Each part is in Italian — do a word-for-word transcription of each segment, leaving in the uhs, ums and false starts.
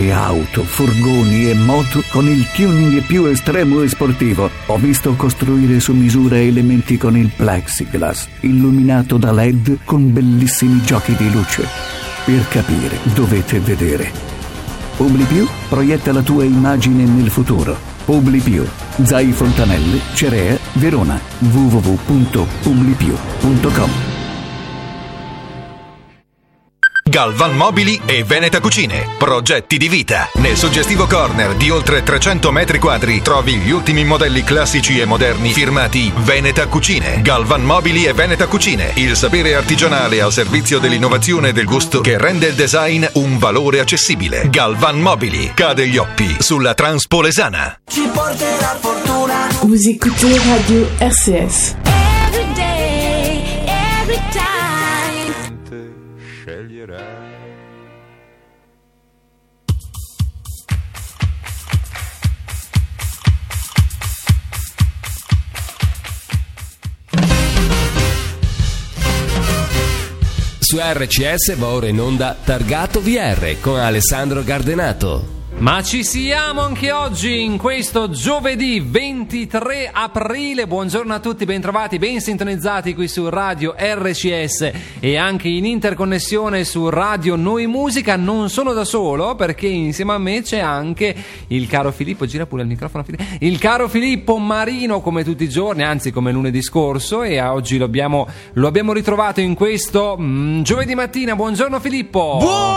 auto, furgoni e moto con il tuning più estremo e sportivo. Ho visto costruire su misura elementi con il plexiglass, illuminato da L E D con bellissimi giochi di luce. Per capire, dovete vedere. PubliPiù proietta la tua immagine nel futuro. PubliPiù, Zai Fontanelle, Cerea, Verona. w w w punto publipiù punto com. Galvan Mobili e Veneta Cucine. Progetti di vita. Nel suggestivo corner di oltre trecento metri quadri trovi gli ultimi modelli classici e moderni firmati Veneta Cucine. Galvan Mobili e Veneta Cucine. Il sapere artigianale al servizio dell'innovazione e del gusto che rende il design un valore accessibile. Galvan Mobili. Cade gli occhi sulla Transpolesana. Ci porterà fortuna. Vous écoutez Radio R C S. Every day, every time. Su R C S va ora in onda Targato V R con Alessandro Gardenato. Ma ci siamo anche oggi, in questo giovedì ventitré aprile. Buongiorno a tutti, bentrovati, ben sintonizzati qui su Radio R C S e anche in interconnessione su Radio Noi Musica. Non sono da solo, perché insieme a me c'è anche il caro Filippo. Gira pure il microfono, il caro Filippo Marino, come tutti i giorni, anzi come lunedì scorso, e oggi lo abbiamo, lo abbiamo ritrovato in questo mm, giovedì mattina. Buongiorno Filippo.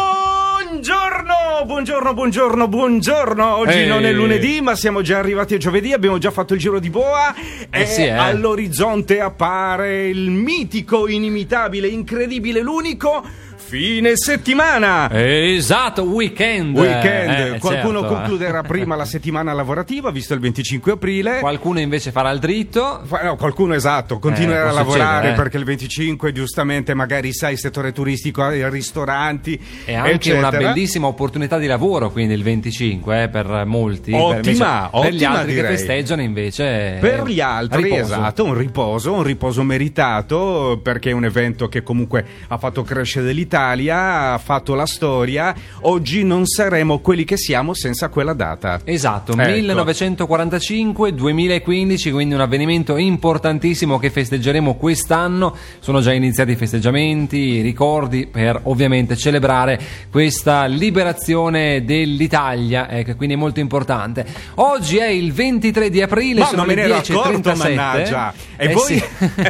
Buongiorno, buongiorno, buongiorno, buongiorno. Oggi Ehi. non è lunedì, ma siamo già arrivati a giovedì. Abbiamo già fatto il giro di boa. Eh e sì, eh. all'orizzonte appare il mitico, inimitabile, incredibile, l'unico fine settimana. Esatto, weekend. Weekend. Eh, Qualcuno certo. concluderà prima la settimana lavorativa, visto il venticinque aprile. Qualcuno invece farà il dritto. Fa- No, qualcuno esatto, continuerà Eh, a può lavorare succedere, eh. perché il venticinque giustamente magari sai settore turistico, i ristoranti, È anche eccetera. una bellissima opportunità di lavoro, quindi il venticinque eh, per molti. Ottima, per, invece, per gli ottima, altri direi. che festeggiano invece. Per gli altri, riposo. esatto, un riposo, un riposo meritato, perché è un evento che comunque ha fatto crescere l'Italia, ha fatto la storia. Oggi non saremo quelli che siamo senza quella data. Esatto, Ecco. millenovecentoquarantacinque duemilaquindici, quindi un avvenimento importantissimo che festeggeremo quest'anno. Sono già iniziati i festeggiamenti, i ricordi, per ovviamente celebrare questa liberazione dell'Italia, eh, che quindi è molto importante. Oggi è il ventitré di aprile, Ma sono non me le ne ero dieci e accorto, trentasette. mannaggia. E Eh voi? sì.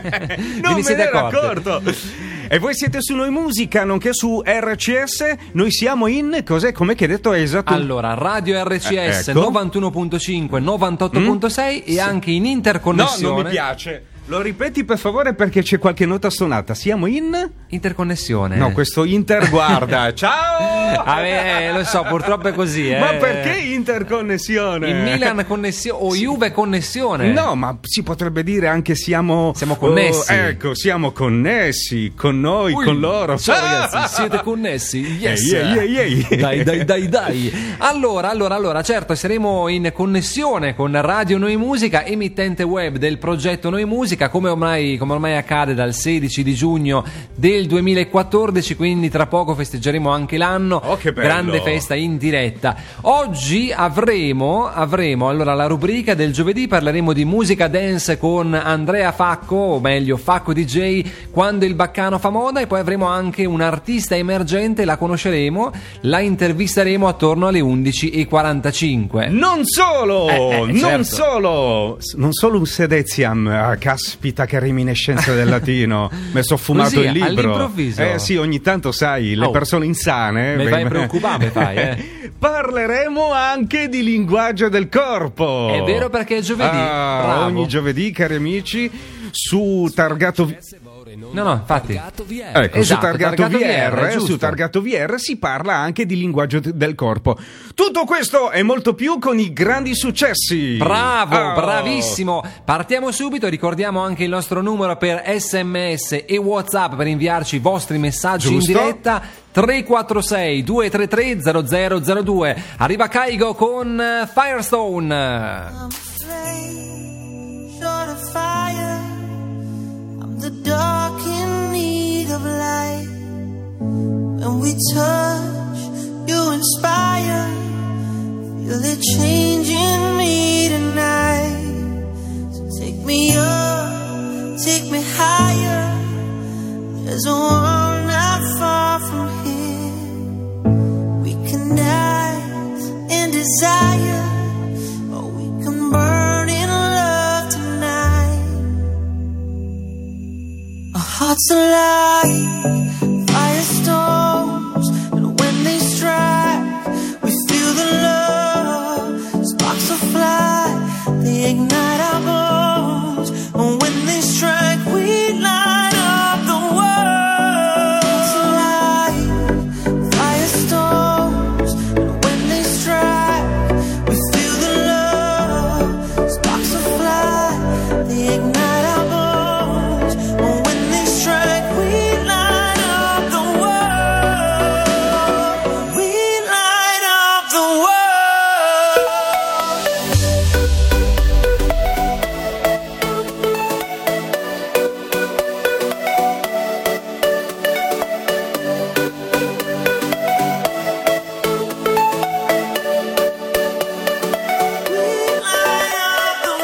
non vi me siete ne ero accorti? accorto. E voi siete su Noi Musica, nonché su R C S. Noi siamo in, cos'è? Come che hai detto esatto? Allora, Radio R C S Eh, ecco. novantuno virgola cinque, novantotto virgola sei e anche in No, interconnessione. non mi piace. Lo ripeti per favore, perché c'è qualche nota stonata. Siamo in... Interconnessione. No, questo Inter guarda. Ciao! Ah, beh, lo so, purtroppo è così, eh. Ma perché interconnessione? Il Milan connessione o Juve connessione? No, ma si potrebbe dire anche siamo... Siamo connessi. Oh, ecco, siamo connessi con noi, Ui, con loro. Ciao ragazzi, siete connessi? Yes. Ehi, ehi, ehi, ehi. Dai, dai, dai, dai. Allora, allora, allora, certo, saremo in connessione con Radio Noi Musica, emittente web del progetto Noi Musica, come ormai, come ormai accade dal sedici di giugno del duemilaquattordici, quindi tra poco festeggeremo anche l'anno. Oh, che bello. Grande festa in diretta. Oggi avremo, avremo allora la rubrica del giovedì, parleremo di musica dance con Andrea Facco, o meglio Facco D J, quando il baccano fa moda, e poi avremo anche un artista emergente, la conosceremo, la intervisteremo attorno alle undici e quarantacinque. Non solo, Eh, eh, non certo. solo, non solo un sedeziam, ah, caspita che reminiscenza del latino, mi sono fumato Così, il libro. all'improvviso? Eh sì, ogni tanto sai, le Oh, persone insane. me beh, fai preoccupare, fai, eh. Parleremo anche di linguaggio del corpo. È vero, perché è giovedì. Ah, Bravo. ogni giovedì, cari amici, su Targato No, no, infatti. Targato V R. Ecco, Esatto, su Targato, Targato V R, V R, giusto. su Targato V R si parla anche di linguaggio t- del corpo. Tutto questo e molto più con i grandi successi. Bravo, Oh. bravissimo. Partiamo subito, ricordiamo anche il nostro numero per sms e WhatsApp per inviarci i vostri messaggi Giusto. in diretta. tre quattro sei due tre tre zero zero zero due. Arriva Kaigo con eh, Firestone. I'm afraid, short of fire. I'm the dark in need of light. When we touch, you inspire. Feel it changing me tonight. So take me up, take me higher. There's a world not far from here. We can dance in desire, or we can burn in love tonight. Our hearts alive, firestorms, and when they strike, we feel the love. Sparks will fly, they ignite our bones, and when they strike, we light up the world. Hearts alive, firestorms, and when they strike, we feel the love. Sparks will fly, they ignite our bones, and when they strike, we light up the world. We light up the world. We light up the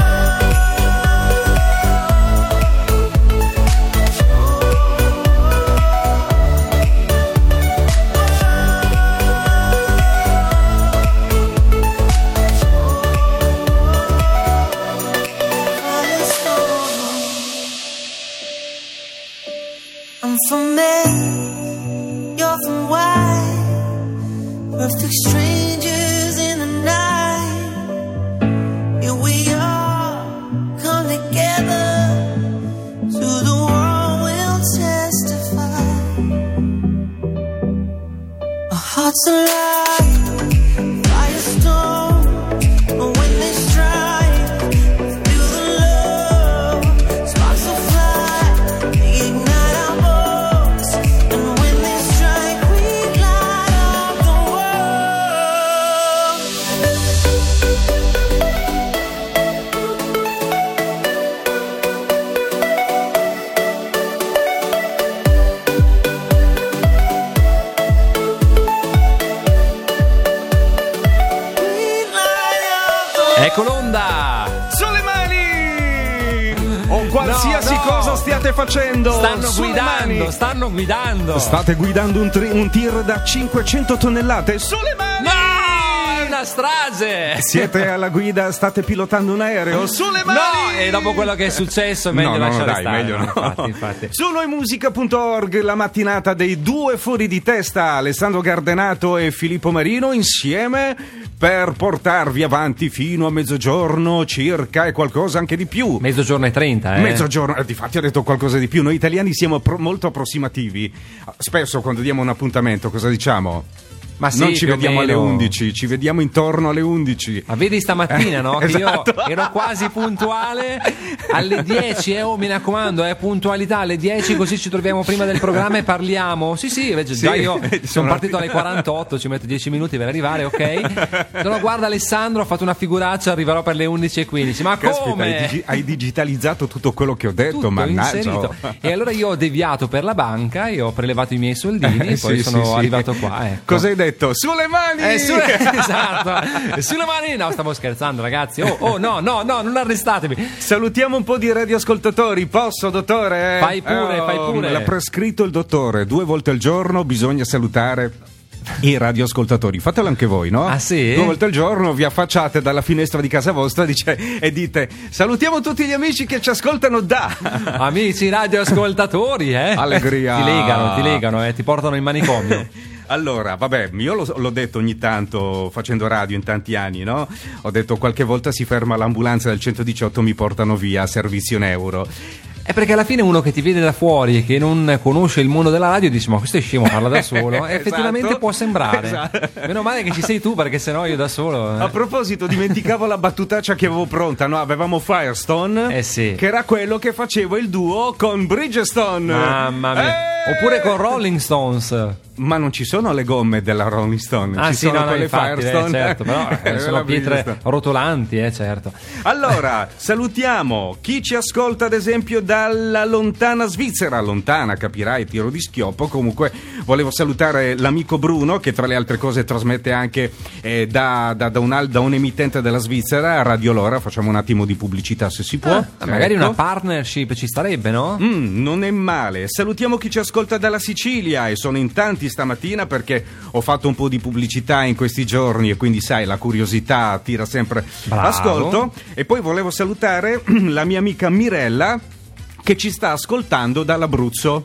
I'm from May, you're from Y, perfect strangers in the night. Here we are, come together, to the world we'll testify. Our hearts alive, firestorm, and when they strike, feel the love. Sparks will fly, they ignite our bones, and when they strike, we light up the world. We light up the Ecco l'onda! Sulle mani! O qualsiasi No, no. cosa stiate facendo. Stanno sulle guidando, mani. stanno guidando. State guidando un, tri- un tir da cinquecento tonnellate. Sulle mani! No! È una strage! Siete alla guida, state pilotando un aereo. Sulle mani! No! E dopo quello che è successo è meglio no, no, lasciare dai, stare. meglio no. Infatti, infatti. Su noimusica punto org la mattinata dei due fuori di testa, Alessandro Gardenato e Filippo Marino, insieme per portarvi avanti fino a mezzogiorno circa e qualcosa anche di più. Mezzogiorno e trenta, eh? Mezzogiorno, eh, difatti ho detto qualcosa di più. Noi italiani siamo pro- molto approssimativi. Spesso quando diamo un appuntamento cosa diciamo? Ma sì, non ci più o vediamo alle meno. undici, ci vediamo intorno alle undici. Ma vedi stamattina, no? Che Esatto. io ero quasi puntuale alle dieci, eh, oh, mi raccomando, eh, puntualità alle dieci, così ci troviamo prima del programma e parliamo. Sì, sì, invece Sì, già io sono sono- partito alle quarantotto, ci metto dieci minuti per arrivare, ok? No, guarda Alessandro, ho fatto una figuraccia, arriverò per le undici e quindici. Ma Caspita, come? hai, digi- hai digitalizzato tutto quello che ho detto, Tutto mannaggia. inserito. E allora io ho deviato per la banca e ho prelevato i miei soldini Eh, e poi sì, sono sì, sì. arrivato qua, ecco. Cosa hai detto? Sulle mani! Eh, su- esatto, sulle mani, no, stavo scherzando, ragazzi. Oh, oh, no, no, no, non arrestatemi. Salutiamo un po' di radioascoltatori. Posso, dottore? Fai pure, fai pure. L'ha prescritto il dottore. Due volte al giorno bisogna salutare i radioascoltatori. Fatelo anche voi, no? Ah, sì? Due volte al giorno vi affacciate dalla finestra di casa vostra dice, e dite: salutiamo tutti gli amici che ci ascoltano da. Amici radioascoltatori, eh? Allegria. Ti legano, ti legano, eh? Ti portano in manicomio. Allora, vabbè, io lo- l'ho detto ogni tanto facendo radio in tanti anni, no? Ho detto qualche volta si ferma l'ambulanza del centodiciotto, mi portano via, servizio un euro. È perché alla fine uno che ti vede da fuori e che non conosce il mondo della radio dice: ma questo è scemo, parla da solo. E effettivamente Esatto. può sembrare. Esatto. Meno male che ci sei tu, perché sennò io da solo. eh. A proposito, dimenticavo la battutaccia che avevo pronta, no? Avevamo Firestone, Eh sì. che era quello che faceva il duo con Bridgestone. Mamma mia. Eh! Oppure con Rolling Stones. Ma non ci sono le gomme della Rolling Stone, Ah ci sì, sono no, no, quelle infatti, Firestone. eh, certo, però eh, sono La pietre Bridgestone. rotolanti, eh, certo. Allora, salutiamo chi ci ascolta ad esempio dalla lontana Svizzera, lontana, capirai, tiro di schioppo. Comunque volevo salutare l'amico Bruno, che tra le altre cose trasmette anche eh, da, da, da, un, da un emittente della Svizzera, Radio Lora. Facciamo un attimo di pubblicità se si può. Ah, magari Ecco. una partnership ci starebbe, no? Mm, non è male. Salutiamo chi ci ascolta dalla Sicilia, e sono in tanti stamattina perché ho fatto un po' di pubblicità in questi giorni e quindi sai, la curiosità attira sempre Bravo. ascolto. E poi volevo salutare la mia amica Mirella, che ci sta ascoltando dall'Abruzzo.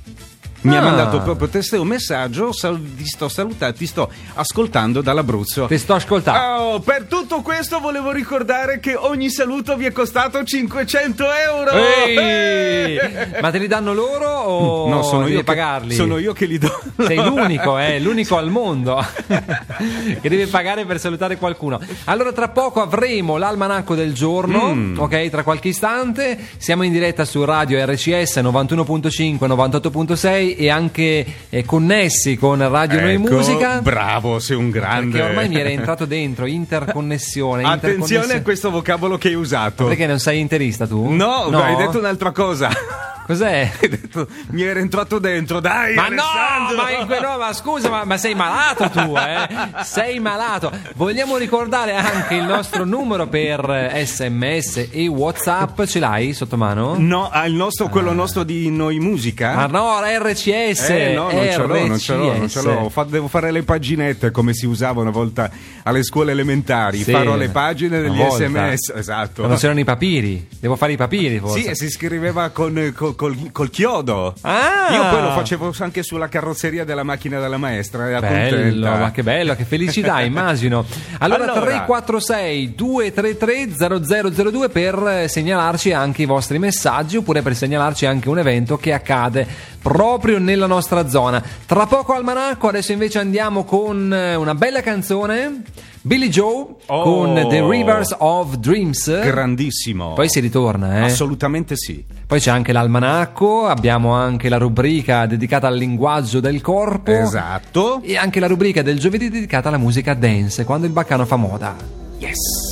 Mi Ah. ha mandato proprio te un messaggio, sal- ti sto salutando, ti sto ascoltando dall'Abruzzo. Ti sto ascoltando. Oh, per tutto questo volevo ricordare che ogni saluto vi è costato cinquecento euro. Ehi! Ma te li danno loro o No, sono devi io, che, pagarli? sono io che li do. Sei l'unico, eh, l'unico al mondo che deve pagare per salutare qualcuno. Allora tra poco avremo l'almanacco del giorno, Mm. ok, tra qualche istante. Siamo in diretta su Radio R C S novantuno punto cinque, novantotto punto sei e anche eh, connessi con Radio Noi Ecco, Musica. bravo, sei un grande. Perché ormai mi era entrato dentro interconnessione. Attenzione interconnessione. a questo vocabolo che hai usato. Perché non sei interista tu? No, hai detto un'altra cosa. Cos'è? Hai detto, mi era entrato dentro, dai. Ma Alessandro! no, ma, in que- no, ma scusa, ma, ma sei malato tu, eh? Sei malato. Vogliamo ricordare anche il nostro numero per S M S e WhatsApp. Ce l'hai sotto mano? No, ah, il nostro, quello nostro di Noi Musica. Ah no, R C S. Eh no, non ce l'ho, non ce l'ho, non ce R C S. l'ho. Fa- devo fare le paginette come si usava una volta alle scuole elementari. Sì, Farò le pagine degli una volta. S M S. Esatto. Quando c'erano i papiri. Devo fare i papiri, forse. Sì, e si scriveva con, col, col, col chiodo. Ah! Io poi lo facevo anche sulla carrozzeria della macchina della maestra. Era Bello, contenta. ma che bello, che felicità, immagino. Allora, Allora. tre quattro sei due tre tre zero zero zero due per segnalarci anche i vostri messaggi, oppure per segnalarci anche un evento che accade proprio nella nostra zona. Tra poco almanacco, adesso invece andiamo con una bella canzone, Billy Joe Oh. con The Rivers of Dreams. Grandissimo. Poi si ritorna, eh. Assolutamente sì. Poi c'è anche l'almanacco, abbiamo anche la rubrica dedicata al linguaggio del corpo. Esatto. E anche la rubrica del giovedì dedicata alla musica dance, quando il baccano fa moda. Yes.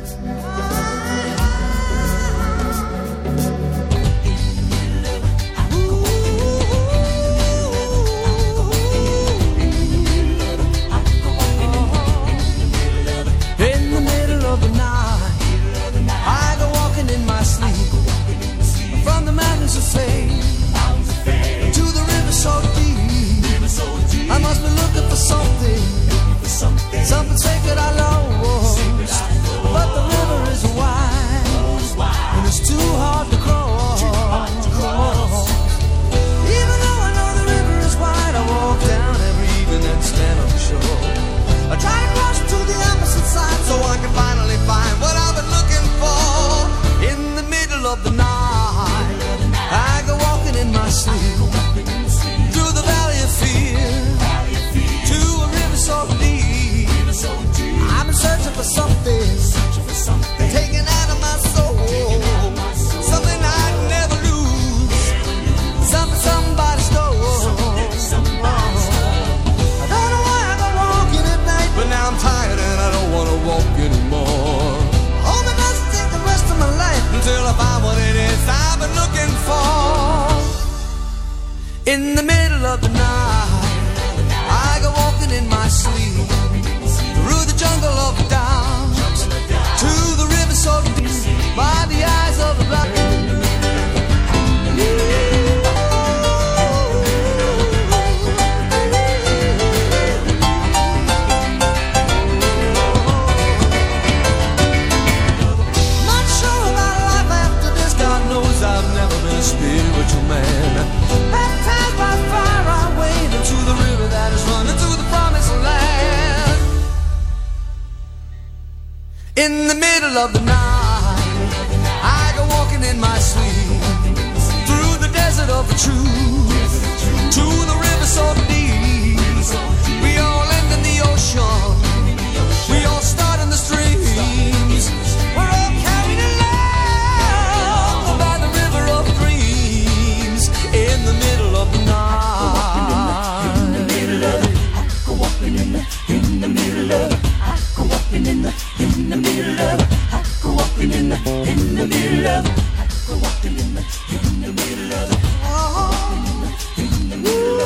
In the middle of the night, I go walking in my sleep from the mountains of fame to the river so deep. I must be looking for something, something sacred I lost. But the river is wide and it's too hard to cross. Even though I know the river is wide, I walk down every evening and stand on the shore. I try to cross to the opposite side so I can finally find what I've been looking for. In the middle of the night, I go walking in my sleep through the valley of fear to a river so deep. I'm searching for something taken out of my soul, something I'd never lose, something somebody stole. I don't know why I go walking at night, but now I'm tired and I don't want to walk anymore. Hope it doesn't take the rest of my life until I find what it is I've been looking for. In the middle of the night, I go walking in my sleep through the jungle of doubt to the river so deep by the eyes of the blind. Not sure about life after this. God knows I've never been a spiritual man. Baptized by fire, I wade into the river that is running to the promised land. In the middle of the night, I go walking in my sleep through the desert of the truth to the river so deep. We all end in the ocean. We all start in the streams. We're all carried along by the river of dreams. In the middle of the night. the middle of, walking in the, in the middle of the, in the middle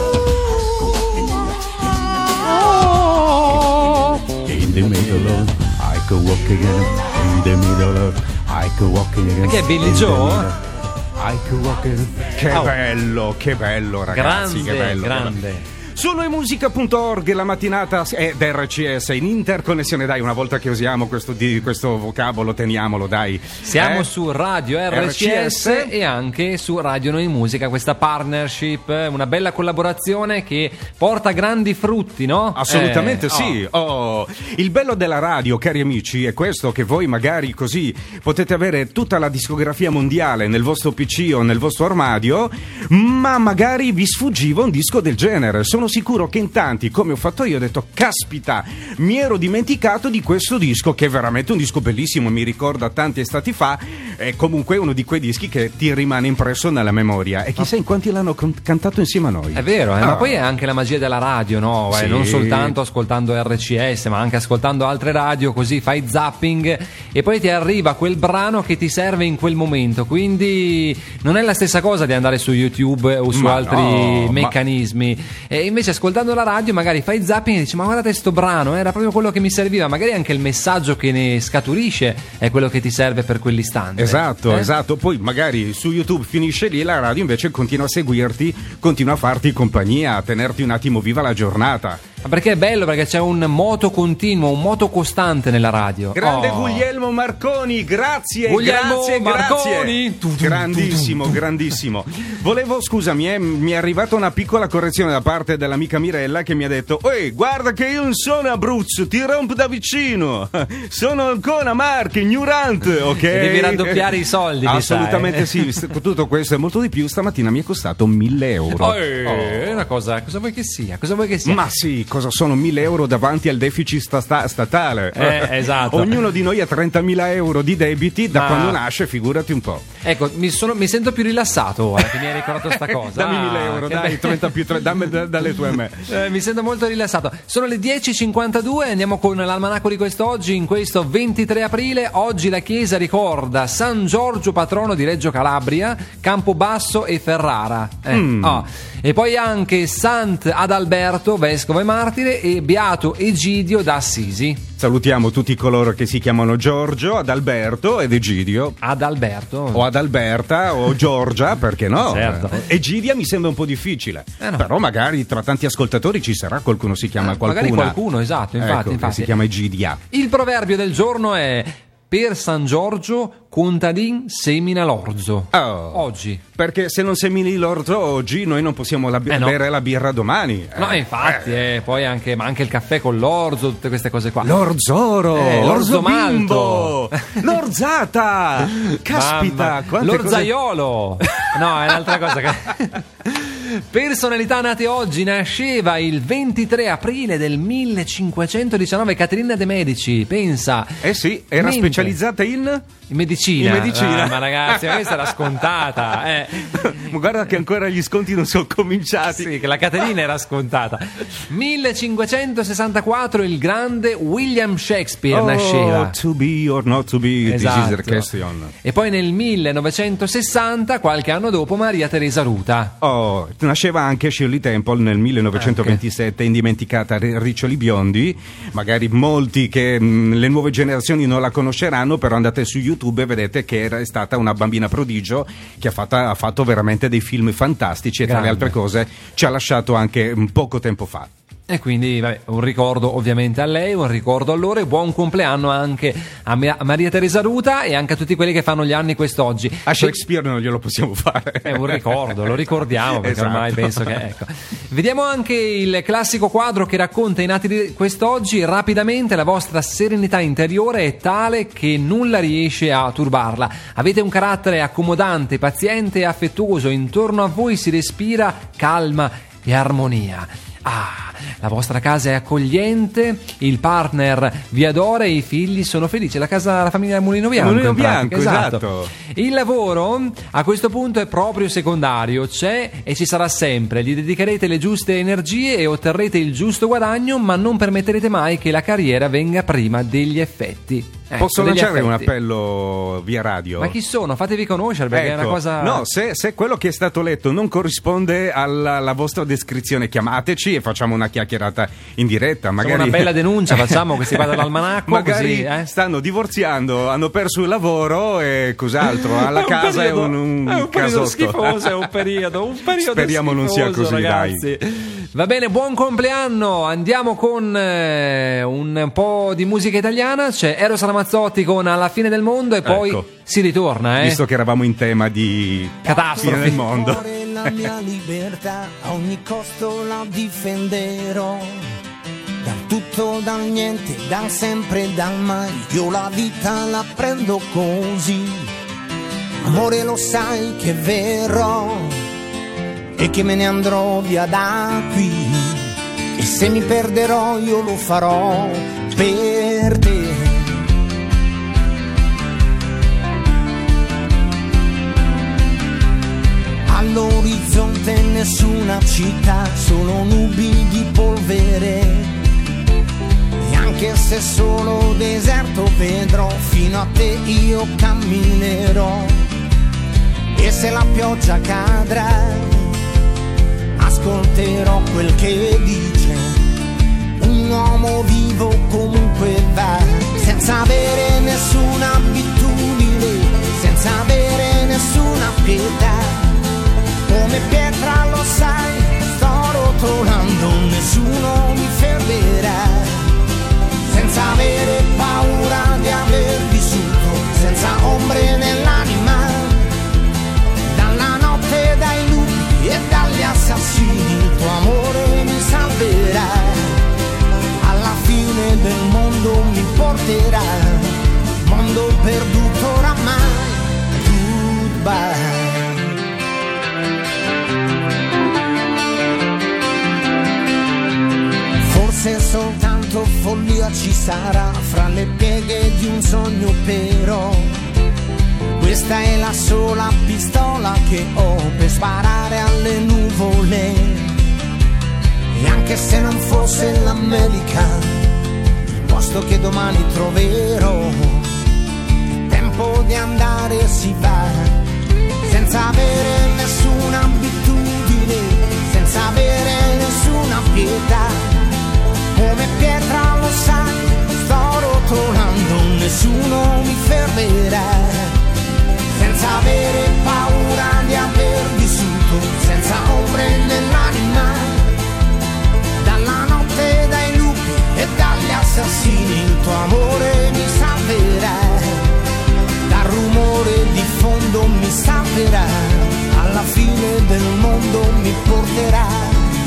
of, in the middle of, I go walking in the middle of, I go walking in. Che è Billy Joe? I go walking. Che Oh. bello, che bello ragazzi, Grande, che bello. grande. Su noimusica punto org la mattinata è d'R C S in interconnessione, dai, una volta che usiamo questo, di, questo vocabolo teniamolo, dai. Siamo Eh? su Radio R C S, R C S e anche su Radio Noi Musica, questa partnership, una bella collaborazione che porta grandi frutti, no? Assolutamente Eh, sì. Oh, il bello della radio, cari amici, è questo, che voi magari così potete avere tutta la discografia mondiale nel vostro P C o nel vostro armadio, ma magari vi sfuggiva un disco del genere. Sono sicuro che in tanti, come ho fatto io, ho detto caspita, mi ero dimenticato di questo disco, che è veramente un disco bellissimo, mi ricorda tanti estati fa, è comunque uno di quei dischi che ti rimane impresso nella memoria, e chissà in quanti l'hanno con- cantato insieme a noi. È vero, eh, Ah. ma poi è anche la magia della radio, no? Eh, Sì. non soltanto ascoltando R C S, ma anche ascoltando altre radio, così fai zapping e poi ti arriva quel brano che ti serve in quel momento. Quindi non è la stessa cosa di andare su YouTube o su Ma altri no, ma- meccanismi. E invece ascoltando la radio magari fai zapping e dici: ma guardate sto brano, era proprio quello che mi serviva. Magari anche il messaggio che ne scaturisce è quello che ti serve per quell'istante. Esatto, Eh? esatto. Poi magari su YouTube finisce lì, la radio invece continua a seguirti, continua a farti compagnia, a tenerti un attimo viva la giornata. Ma perché è bello, perché c'è un moto continuo, un moto costante nella radio. Grande Oh. Guglielmo Marconi, grazie, Guglielmo grazie, Marconi. grazie. Grandissimo, grandissimo. Volevo, scusami, eh, mi è arrivata una piccola correzione da parte dell'amica Mirella che mi ha detto: "Ehi, guarda che io non sono Abruzzo, ti rompo da vicino. Sono ancora Marche, ignorante, ok?" E devi raddoppiare i soldi, mi sa, Assolutamente eh. sì, tutto questo e molto di più stamattina mi è costato mille euro. Oh, eh, è una cosa, cosa vuoi che sia? Cosa vuoi che sia? Ma sì, cosa sono mille euro davanti al deficit sta- sta- statale? Eh, esatto. Ognuno di noi ha trentamila euro di debiti da Ma- quando nasce, figurati un po'. Ecco, mi, sono, mi sento più rilassato ora che mi hai ricordato sta cosa. Dammi Ah, mille euro, che dai, be- trenta più tre, dammi da- dalle tue a me. Eh, mi sento molto rilassato. Sono le dieci e cinquantadue, andiamo con l'almanacco di quest'oggi. In questo ventitré aprile, oggi la chiesa ricorda San Giorgio, patrono di Reggio Calabria, Campobasso e Ferrara. Eh, Mm. oh. E poi anche Sant'Adalberto, vescovo e martire, e Beato Egidio da Assisi. Salutiamo tutti coloro che si chiamano Giorgio, Adalberto ed Egidio. Adalberto? O Adalberta o Giorgia, perché no? Certo. Egidia mi sembra un po' difficile. Eh no. Però magari tra tanti ascoltatori ci sarà qualcuno si chiama Eh, qualcuna. magari qualcuno, esatto, infatti, Ecco, che infatti. si chiama Egidia. Il proverbio del giorno è: per San Giorgio contadin semina l'orzo. Oh. Oggi. Perché se non semini l'orzo oggi, noi non possiamo la- Eh no. bere la birra domani. No, Eh. infatti, eh, poi anche, ma anche il caffè con l'orzo, tutte queste cose qua. L'orzoro, Eh, l'orzo bimbo, malto. l'orzata, caspita, Mamma, quante l'orzaiolo. No, è un'altra cosa che... Personalità nate oggi. Nasceva il ventitré aprile del millecinquecentodiciannove Caterina de' Medici, pensa. cose- Eh sì, era Mentre- specializzata in... In medicina. In medicina. Ah, ma ragazzi, ma questa era scontata. Eh. Ma guarda che ancora gli sconti non sono cominciati. Sì, che la Caterina era scontata. millecinquecentosessantaquattro il grande William Shakespeare Oh, nasceva. to be or not to be, this is Esatto. the question. E poi nel millenovecentosessanta, qualche anno dopo, Maria Teresa Ruta. Oh, nasceva anche Shirley Temple nel millenovecentoventisette, indimenticata R- Riccioli Biondi. Magari molti che mh, le nuove generazioni non la conosceranno, però andate su YouTube e vedete che era è stata una bambina prodigio che ha, fatta- ha fatto veramente dei film fantastici e tra le Grande. altre cose ci ha lasciato anche mh, poco tempo fa. E quindi vabbè, un ricordo ovviamente a lei, un ricordo a loro e buon compleanno anche a, Ma- a Maria Teresa Ruta e anche a tutti quelli che fanno gli anni quest'oggi. A Shakespeare non glielo possiamo fare. È un ricordo, lo ricordiamo perché Esatto. ormai penso che ecco. Vediamo anche il classico quadro che racconta i nati di quest'oggi. Rapidamente, la vostra serenità interiore è tale che nulla riesce a turbarla. Avete un carattere accomodante, paziente e affettuoso. Intorno a voi si respira calma e armonia. Ah, la vostra casa è accogliente, il partner vi adora e i figli sono felici. La casa, la famiglia Mulino Bianco. Mulino in pratica, Bianco, esatto. Il lavoro a questo punto è proprio secondario, c'è e ci sarà sempre. Gli dedicherete le giuste energie e otterrete il giusto guadagno, ma non permetterete mai che la carriera venga prima degli effetti. Ecco, Posso degli lanciare un effetti. appello via radio? Ma chi sono? Fatevi conoscere, perché Ecco, è una cosa... No, se, se quello che è stato letto non corrisponde alla, alla vostra descrizione, chiamateci e facciamo una chiacchierata in diretta. Magari una bella denuncia facciamo, che si vada all'almanacco. Magari così, eh? stanno divorziando, hanno perso il lavoro e cos'altro. Alla È un casa periodo, è un, un, è un periodo casotto. schifoso, è un periodo, un periodo Speriamo non sia schifoso, così, ragazzi. dai. Va bene, buon compleanno. Andiamo con eh, un po' di musica italiana. C'è Eros Ramazzotti con Alla fine del mondo e poi Ecco. si ritorna, eh? Visto che eravamo in tema di Catastrofi. fine del mondo. Cuore, la mia libertà a ogni costo la difenderò. Dal tutto, dal niente, dal sempre, dal mai. Io la vita la prendo così. Amore, lo sai che verrò e che me ne andrò via da qui. E se mi perderò io lo farò per te. All'orizzonte nessuna città, solo nubi di polvere. E anche se solo deserto vedrò, fino a te io camminerò. E se la pioggia cadrà, ascolterò quel che dice. Un uomo vivo comunque va, senza avere nessuna abitudine, senza avere nessuna pietà. Come pietra lo sai, sto rotolando, nessuno mi fermerà. Senza avere paura di aver vissuto, senza ombre nell'anima. Dalla notte, dai lupi e dagli assassini, il tuo amore mi salverà. Alla fine del mondo mi porterà, mondo perduto oramai. Goodbye. Se soltanto follia ci sarà fra le pieghe di un sogno, però questa è la sola pistola che ho per sparare alle nuvole. E anche se non fosse l'America, il posto che domani troverò, il tempo di andare si va, senza avere nessuna abitudine, senza avere nessuna pietà. Come pietra lo sai, sto rotolando, nessuno mi fermerà. Senza avere paura di aver vissuto, senza ombre nell'anima. Dalla notte, dai lupi e dagli assassini, il tuo amore mi salverà. Dal rumore di fondo mi salverà, alla fine del mondo mi porterà.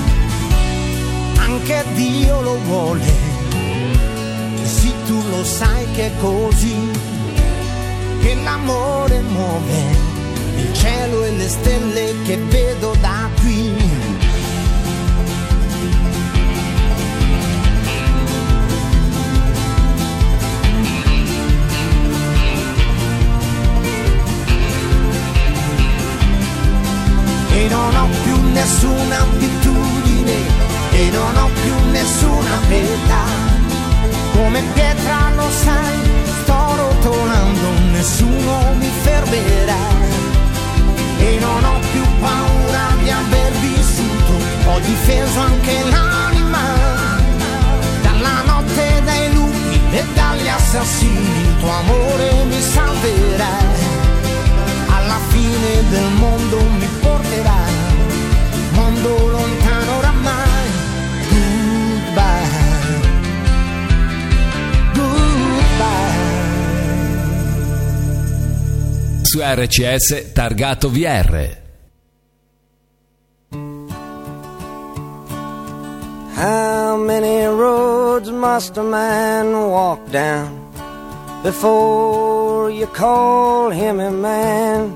Anche Dio lo vuole, e sì tu lo sai che è così, che l'amore muove il cielo e le stelle che vedo da qui. E non ho più nessuna abitudine, e non ho più nessuna pietà. Come pietra lo sai, sto rotolando, nessuno mi fermerà. E non ho più paura di aver vissuto, ho difeso anche l'anima. Dalla notte, dai lupi e dagli assassini, il tuo amore mi salverà. Alla fine del mondo mi porterà, mondo lontano oramai. Su R C S targato V R. How many roads must a man walk down before you call him a man?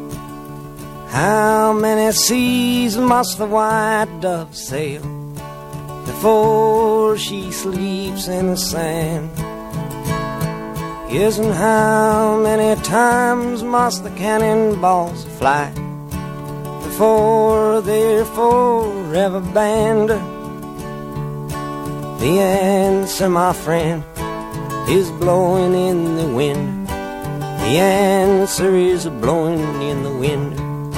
How many seas must the white dove sail before she sleeps in the sand. Yes, and how many times must the cannonballs fly before they're forever banned? The answer, my friend, is blowing in the wind. The answer is blowing in the wind.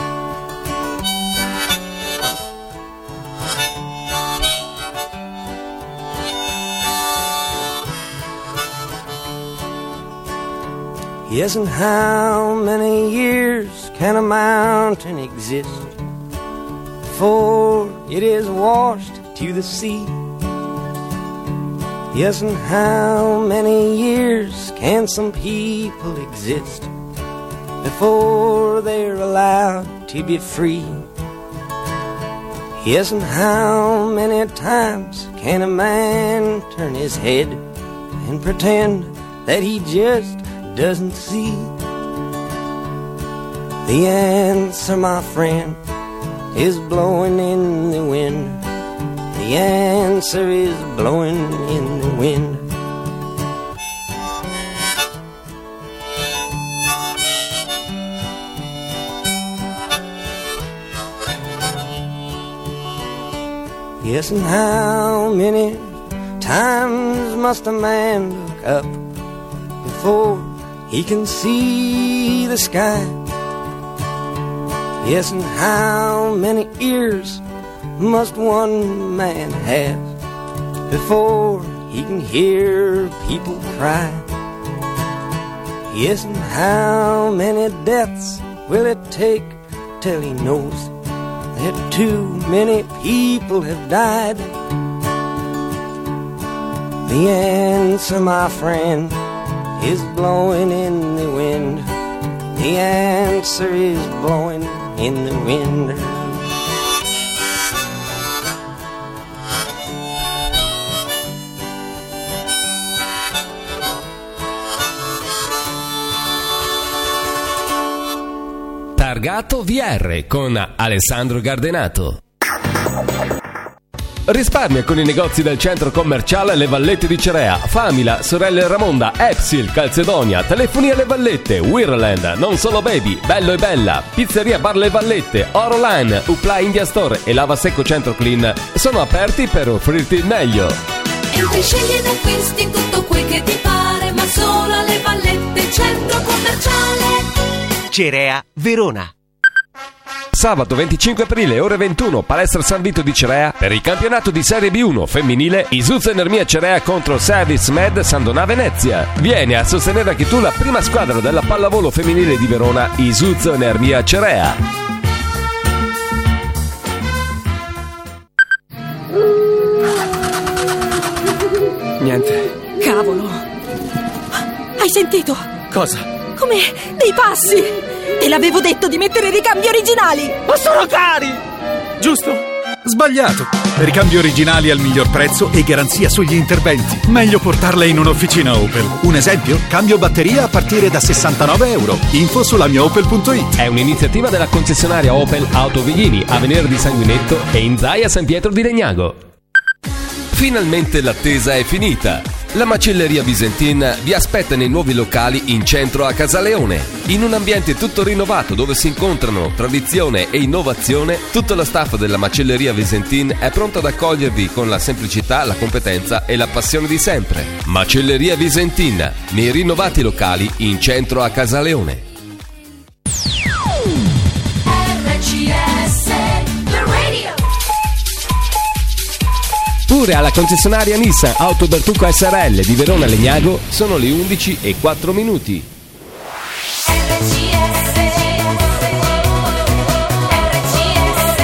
Yes, and how many years can a mountain exist before it is washed to the sea? Yes, and how many years can some people exist before they're allowed to be free? Yes, and how many times can a man turn his head and pretend that he just doesn't see? The answer, my friend, is blowing in the wind. The answer is blowing in the wind. Yes, and how many times must a man look up before he can see the sky? Yes, and how many ears must one man have before he can hear people cry? Yes, and how many deaths will it take till he knows that too many people have died? The answer, my friend, is blowing in the wind. The answer is blowing in the wind. Targato V R con Alessandro Gardenato. Risparmia con i negozi del centro commerciale Le Vallette di Cerea, Famila, Sorelle Ramonda, Epsil, Calzedonia, Telefonia Le Vallette, Wirland, Non Solo Baby, Bello e Bella, Pizzeria Bar Le Vallette, Oroline, Upla India Store e Lavasecco Centro Clean sono aperti per offrirti il meglio. Entri, scegli ed acquisti tutto quel che ti pare, ma solo alle Vallette centro commerciale Cerea, Verona. Sabato venticinque aprile, ore ventuno, Palestra San Vito di Cerea, per il campionato di Serie B uno femminile, Isuzzo Enermia Cerea contro Service Med Sandonà Venezia. Vieni a sostenere anche tu la prima squadra della pallavolo femminile di Verona, Isuzzo Enermia Cerea. Niente. Cavolo! Hai sentito? Cosa? Come dei passi! Te l'avevo detto di mettere ricambi originali! Ma sono cari! Giusto? Sbagliato! Ricambi originali al miglior prezzo e garanzia sugli interventi. Meglio portarle in un'officina Opel. Un esempio? Cambio batteria a partire da sessantanove euro. Info sulla mia opel punto it. È un'iniziativa della concessionaria Opel Auto Vighini, Avenir di Sanguinetto e Inzaia San Pietro di Legnago. Finalmente l'attesa è finita. La macelleria Visentin vi aspetta nei nuovi locali in centro a Casaleone. In un ambiente tutto rinnovato dove si incontrano tradizione e innovazione, tutto lo staff della macelleria Visentin è pronto ad accogliervi con la semplicità, la competenza e la passione di sempre. Macelleria Visentin, nei rinnovati locali in centro a Casaleone. R C S, the radio. Pure alla concessionaria Nissan Auto Bertucco S R L di Verona Legnago sono le undici e quattro minuti. R C S, R C S,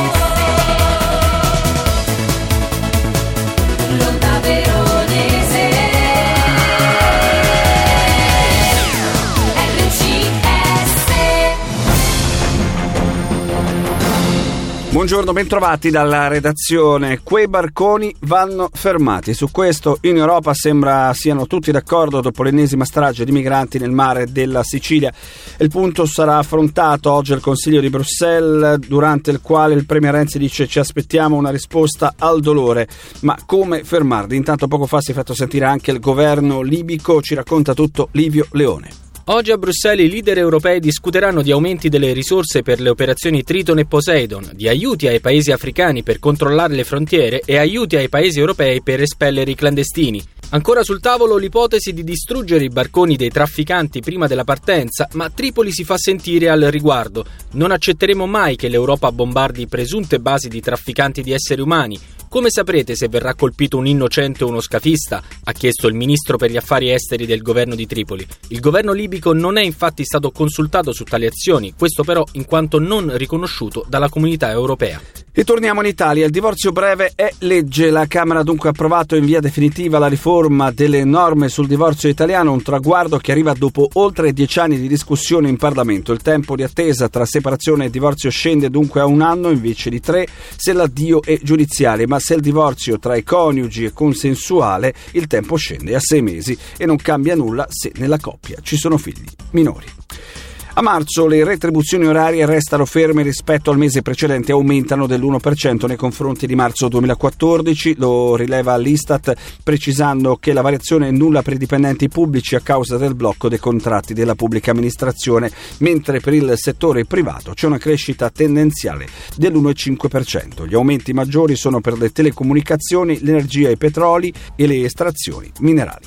l'onda veronese. R C S. Buongiorno, bentrovati dalla redazione. Quei barconi vanno fermati. Su questo in Europa sembra siano tutti d'accordo dopo l'ennesima strage di migranti nel mare della Sicilia. Il punto sarà affrontato oggi al Consiglio di Bruxelles, durante il quale il premier Renzi dice: ci aspettiamo una risposta al dolore. Ma come fermarli? Intanto poco fa si è fatto sentire anche il governo libico, ci racconta tutto Livio Leone. Oggi a Bruxelles i leader europei discuteranno di aumenti delle risorse per le operazioni Triton e Poseidon, di aiuti ai paesi africani per controllare le frontiere e aiuti ai paesi europei per espellere i clandestini. Ancora sul tavolo l'ipotesi di distruggere i barconi dei trafficanti prima della partenza, ma Tripoli si fa sentire al riguardo. Non accetteremo mai che l'Europa bombardi presunte basi di trafficanti di esseri umani. Come saprete se verrà colpito un innocente o uno scafista? Ha chiesto il ministro per gli affari esteri del governo di Tripoli. Il governo libico non è infatti stato consultato su tali azioni, questo però in quanto non riconosciuto dalla comunità europea. E torniamo in Italia. Il divorzio breve è legge. La Camera ha dunque approvato in via definitiva la riforma delle norme sul divorzio italiano, un traguardo che arriva dopo oltre dieci anni di discussione in Parlamento. Il tempo di attesa tra separazione e divorzio scende dunque a un anno invece di tre se l'addio è giudiziale, ma se il divorzio tra i coniugi è consensuale il tempo scende a sei mesi e non cambia nulla se nella coppia ci sono figli minori. A marzo le retribuzioni orarie restano ferme rispetto al mese precedente, aumentano dell'uno per cento nei confronti di marzo duemilaquattordici, lo rileva l'Istat precisando che la variazione è nulla per i dipendenti pubblici a causa del blocco dei contratti della pubblica amministrazione, mentre per il settore privato c'è una crescita tendenziale dell'uno virgola cinque per cento. Gli aumenti maggiori sono per le telecomunicazioni, l'energia, i petroli e le estrazioni minerali.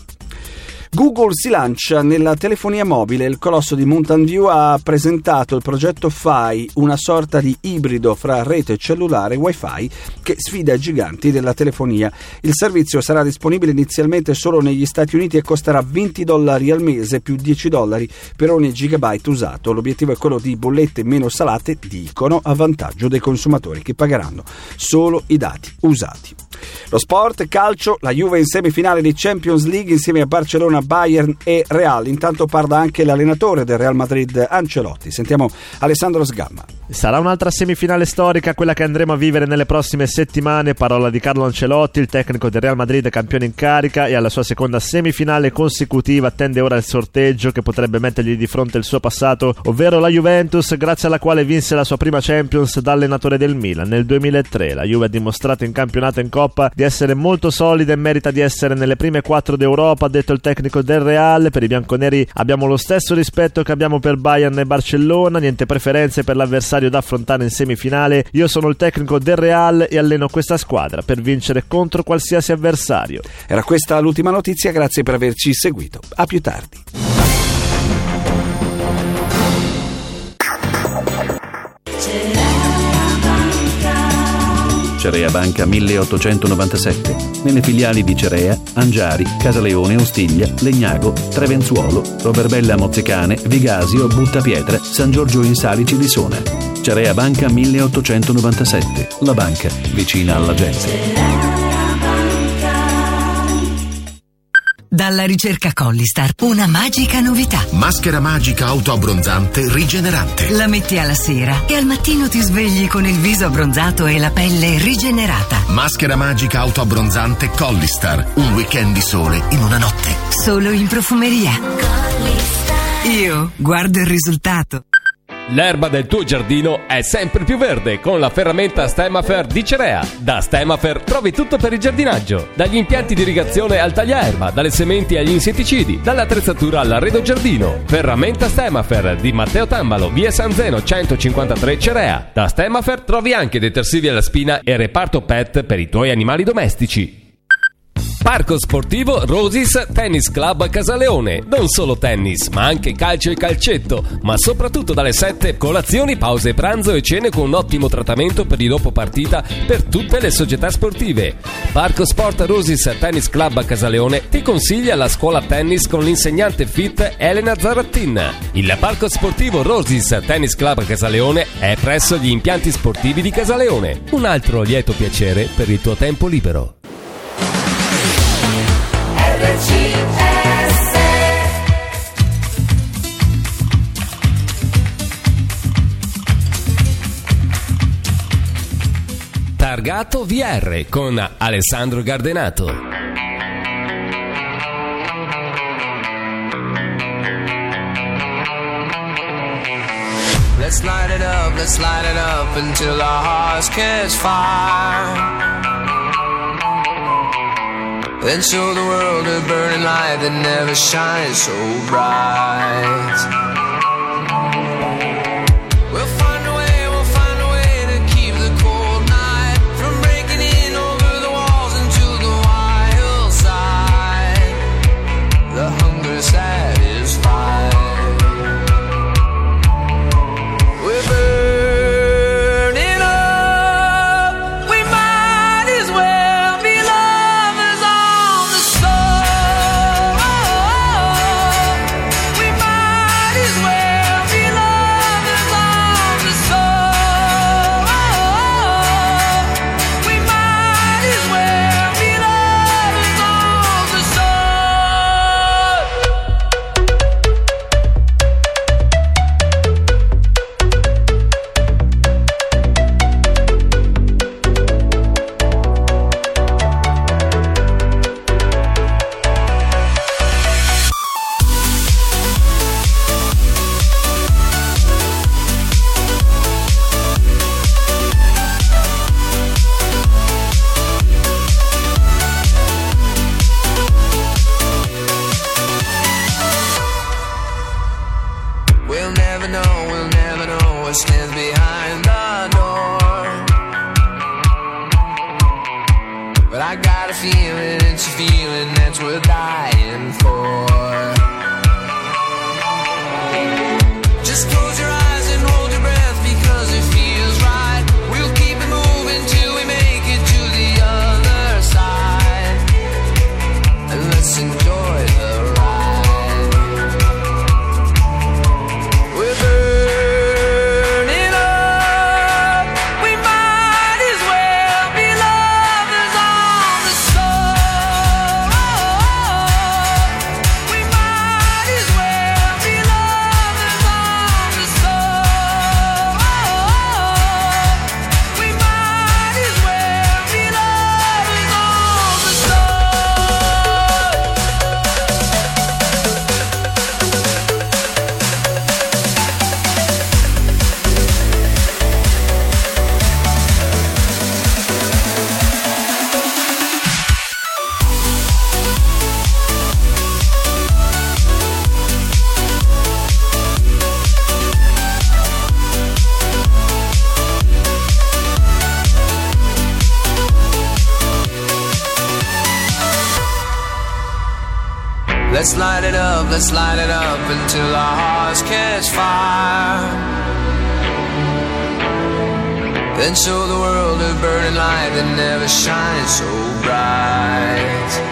Google si lancia nella telefonia mobile. Il colosso di Mountain View ha presentato il progetto Fi, una sorta di ibrido fra rete cellulare e Wi-Fi che sfida i giganti della telefonia. Il servizio sarà disponibile inizialmente solo negli Stati Uniti e costerà venti dollari al mese più dieci dollari per ogni gigabyte usato. L'obiettivo è quello di bollette meno salate, dicono, a vantaggio dei consumatori che pagheranno solo i dati usati. Lo sport, calcio, la Juve in semifinale di Champions League insieme a Barcellona, Bayern e Real. Intanto parla anche l'allenatore del Real Madrid, Ancelotti. Sentiamo Alessandro Sgamma. Sarà un'altra semifinale storica quella che andremo a vivere nelle prossime settimane, parola di Carlo Ancelotti, il tecnico del Real Madrid campione in carica e alla sua seconda semifinale consecutiva attende ora il sorteggio che potrebbe mettergli di fronte il suo passato, ovvero la Juventus, grazie alla quale vinse la sua prima Champions da allenatore del Milan nel duemilatré. La Juve ha dimostrato in campionato e in Coppa di essere molto solida e merita di essere nelle prime quattro d'Europa, ha detto il tecnico del Real. Per i bianconeri abbiamo lo stesso rispetto che abbiamo per Bayern e Barcellona, niente preferenze per l'avversario da affrontare in semifinale. Io sono il tecnico del Real e alleno questa squadra per vincere contro qualsiasi avversario. Era questa l'ultima notizia, grazie per averci seguito. A più tardi. Cerea Banca milleottocentonovantasette. Nelle filiali di Cerea, Angiari, Casaleone, Ostiglia, Legnago, Trevenzuolo, Roverbella Mozzecane, Vigasio, Buttapietra, San Giorgio in Salici di Sona. Cerea Banca milleottocentonovantasette. La banca vicina alla gente. Dalla ricerca Collistar, una magica novità. Maschera magica autoabbronzante rigenerante. La metti alla sera e al mattino ti svegli con il viso abbronzato e la pelle rigenerata. Maschera magica autoabbronzante Collistar. Un weekend di sole in una notte. Solo in profumeria. Collistar. Io guardo il risultato. L'erba del tuo giardino è sempre più verde con la ferramenta Stemafer di Cerea. Da Stemafer trovi tutto per il giardinaggio, dagli impianti di irrigazione al tagliaerba, dalle sementi agli insetticidi, dall'attrezzatura all'arredo giardino. Ferramenta Stemafer di Matteo Tambalo, via San Zeno centocinquantatré Cerea. Da Stemafer trovi anche detersivi alla spina e reparto pet per i tuoi animali domestici. Parco sportivo Rosys Tennis Club Casaleone. Non solo tennis, ma anche calcio e calcetto, ma soprattutto dalle sette colazioni, pause pranzo e cene con un ottimo trattamento per il dopo partita per tutte le società sportive. Parco Sport Rosys Tennis Club Casaleone ti consiglia la scuola tennis con l'insegnante fit Elena Zarattin. Il Parco sportivo Rosys Tennis Club Casaleone è presso gli impianti sportivi di Casaleone. Un altro lieto piacere per il tuo tempo libero. Alpargato V R con Alessandro Gardenato. Let's light it up, let's light it up until our hearts catch fire. Then show the world a burning light that never shines so bright. Let's light it up, let's light it up until our hearts catch fire. Then show the world a burning light that never shines so bright.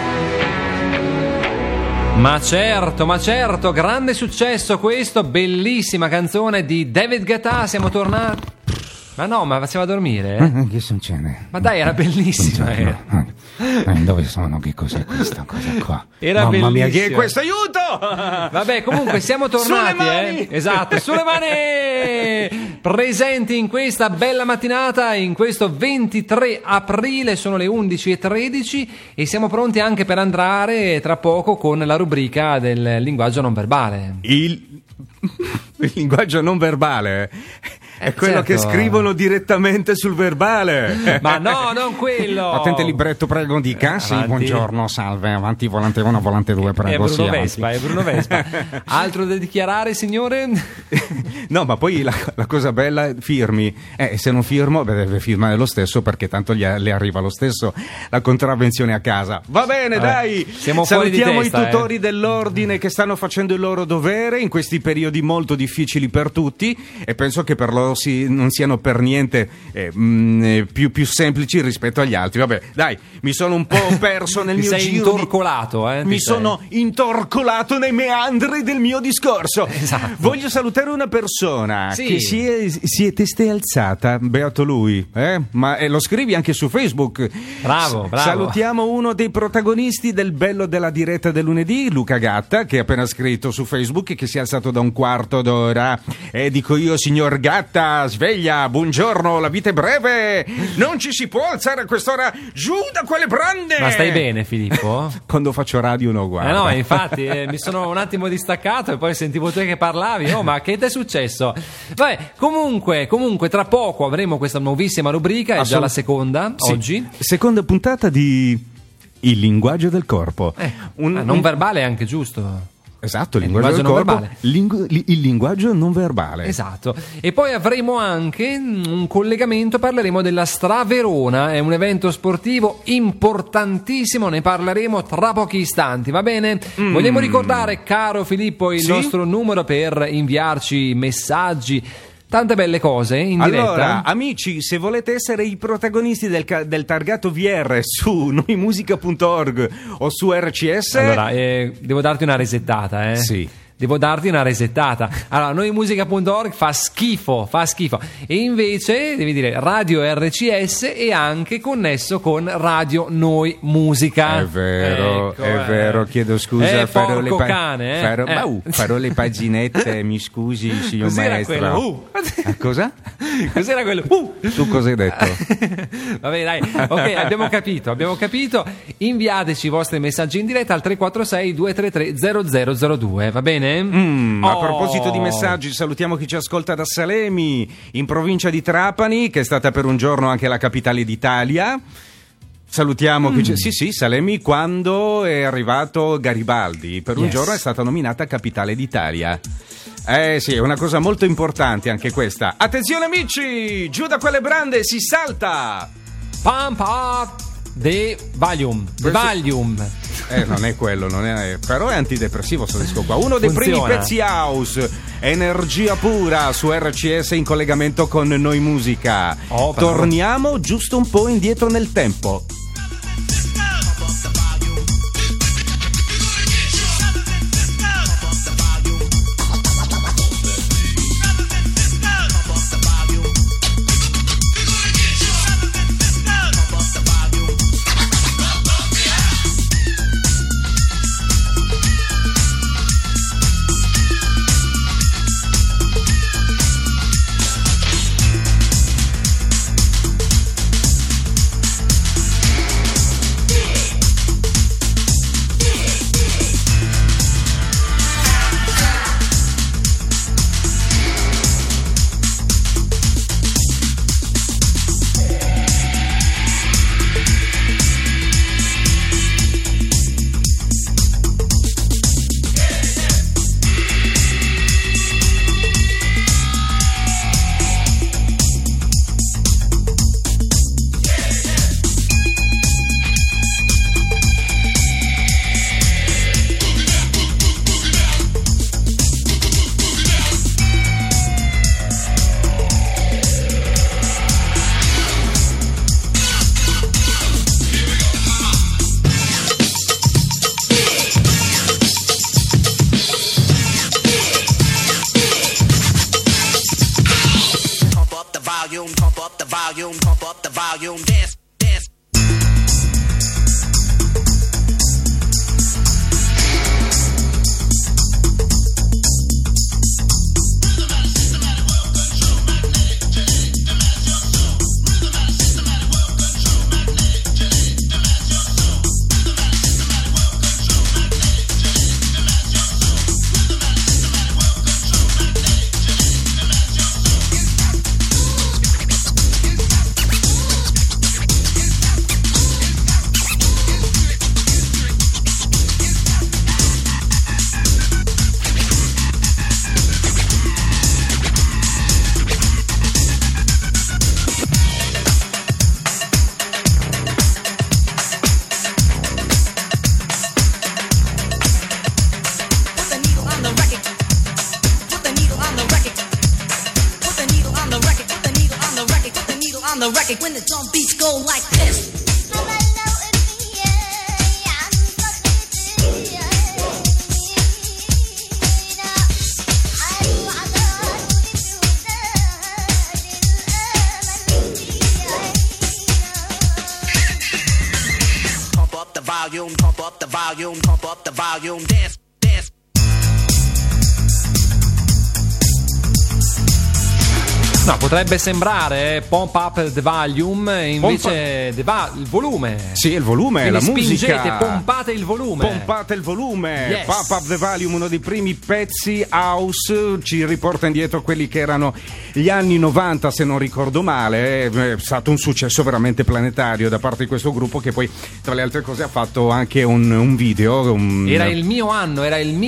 Ma certo, ma certo, grande successo questo, bellissima canzone di David Guetta, siamo tornati. Ma no, ma faceva dormire? Eh? Che succede? Ma dai, era bellissima. Era. Eh, dove sono? Che cos'è questa cosa qua? Era Mamma bellissima. mia, che è questo? Aiuto! Vabbè, comunque siamo tornati, sulle mani! eh? Esatto, sulle mani! Presenti in questa bella mattinata, in questo ventitré aprile, sono le undici e tredici e siamo pronti anche per andare tra poco con la rubrica del linguaggio non verbale. Il, il linguaggio non verbale è quello certo. che scrivono direttamente sul verbale. Ma no, non quello. Attente libretto, prego, dica. Eh, sì, avanti. buongiorno, salve, avanti, volante uno, volante due, prego. È Bruno sì, Vespa, avanti. è Bruno Vespa. Altro da dichiarare, signore? No, ma poi la, la cosa bella, firmi. Eh, se non firmo, beh, deve firmare lo stesso, perché tanto gli, le arriva lo stesso la contravvenzione a casa. Va bene, Vabbè, dai. siamo fuori Salutiamo di testa, i tutori eh. dell'ordine che stanno facendo il loro dovere in questi periodi molto difficili per tutti, e penso che per loro si, non siano per niente eh, mh, più, più semplici rispetto agli altri. Vabbè, dai, mi sono un po' perso nel Ti mio sei giro. intorcolato, eh? Mi Ti sei. sono intorcolato nei meandri del mio discorso. Esatto. Voglio salutare una persona Sì. che si è, si è testa alzata, beato lui, eh? Ma eh, lo scrivi anche su Facebook. Bravo, bravo. Salutiamo uno dei protagonisti del bello della diretta del lunedì, Luca Gatta, che ha appena scritto su Facebook e che si è alzato da un quarto d'ora. E dico io, signor Gatta, sveglia, sveglia, buongiorno, la vita è breve, non ci si può alzare a quest'ora, giù da quelle brande. Ma stai bene, Filippo? Quando faccio radio no, guarda. Eh no, infatti, eh, mi sono un attimo distaccato e poi sentivo te che parlavi. Oh, ma che ti è successo? Vabbè, comunque, comunque, tra poco avremo questa nuovissima rubrica, è già Assolut- la seconda, Sì, oggi. Seconda puntata di Il linguaggio del corpo. Eh, un, ah, non un... verbale è anche giusto. Esatto, il Il linguaggio, linguaggio del non corpo, lingu- li- il linguaggio non verbale. Esatto. E poi avremo anche un collegamento, parleremo della Straverona, è un evento sportivo importantissimo, ne parleremo tra pochi istanti, va bene? Mm. Vogliamo ricordare, caro Filippo, il Sì? nostro numero per inviarci messaggi, tante belle cose in diretta. Allora, amici, se volete essere i protagonisti del, ca- del targato V R su noimusica punto org o su R C S... Allora, eh, devo darti una resettata, eh? Sì. Devo darti una resettata. Allora, noimusica punto org fa schifo, fa schifo. E invece, devi dire, Radio R C S è anche connesso con Radio Noi Musica. È vero, Ecco, è eh. vero, chiedo scusa. Eh, farò, le porco cane, eh. farò, Eh. ma, uh, farò le paginette, mi scusi, signor Cos'era maestro. quello? Uh. Ah, cosa? Cos'era quello? Uh. Tu cosa hai detto? Vabbè, dai, ok, abbiamo capito, abbiamo capito. Inviateci i vostri messaggi in diretta al tre quattro sei due tre tre zero zero zero due, va bene? Mm, A Oh. proposito di messaggi, salutiamo chi ci ascolta da Salemi, in provincia di Trapani, che è stata per un giorno anche la capitale d'Italia. Salutiamo Mm. chi ci... Sì, sì, Salemi, quando è arrivato Garibaldi, per un Yes. giorno è stata nominata capitale d'Italia. Eh sì, è una cosa molto importante anche questa. Attenzione amici, giù da quelle brande si salta! Pump up the volume, the Questo- volume. Eh, non è quello, non è, però è antidepressivo sto disco qua. Uno dei Funziona. primi pezzi house, energia pura su R C S in collegamento con Noi Musica. Oh, però. Torniamo giusto un po' indietro nel tempo. volume, pump up the volume, pump up the volume, dance, dance. On the record when the drum beats go like this. Pump up the volume, pump up the volume, pump up the volume, dance, dance. No, potrebbe sembrare eh, Pump Up the Volume, invece the va- il volume. Sì, il volume, Quindi la spingete, musica. pompate il volume. Pompate il volume. Yes. Pump Up the Volume, uno dei primi pezzi house, ci riporta indietro quelli che erano gli anni novanta, se non ricordo male. È stato un successo veramente planetario da parte di questo gruppo, che poi tra le altre cose ha fatto anche un, un video. Un... Era il mio anno, era il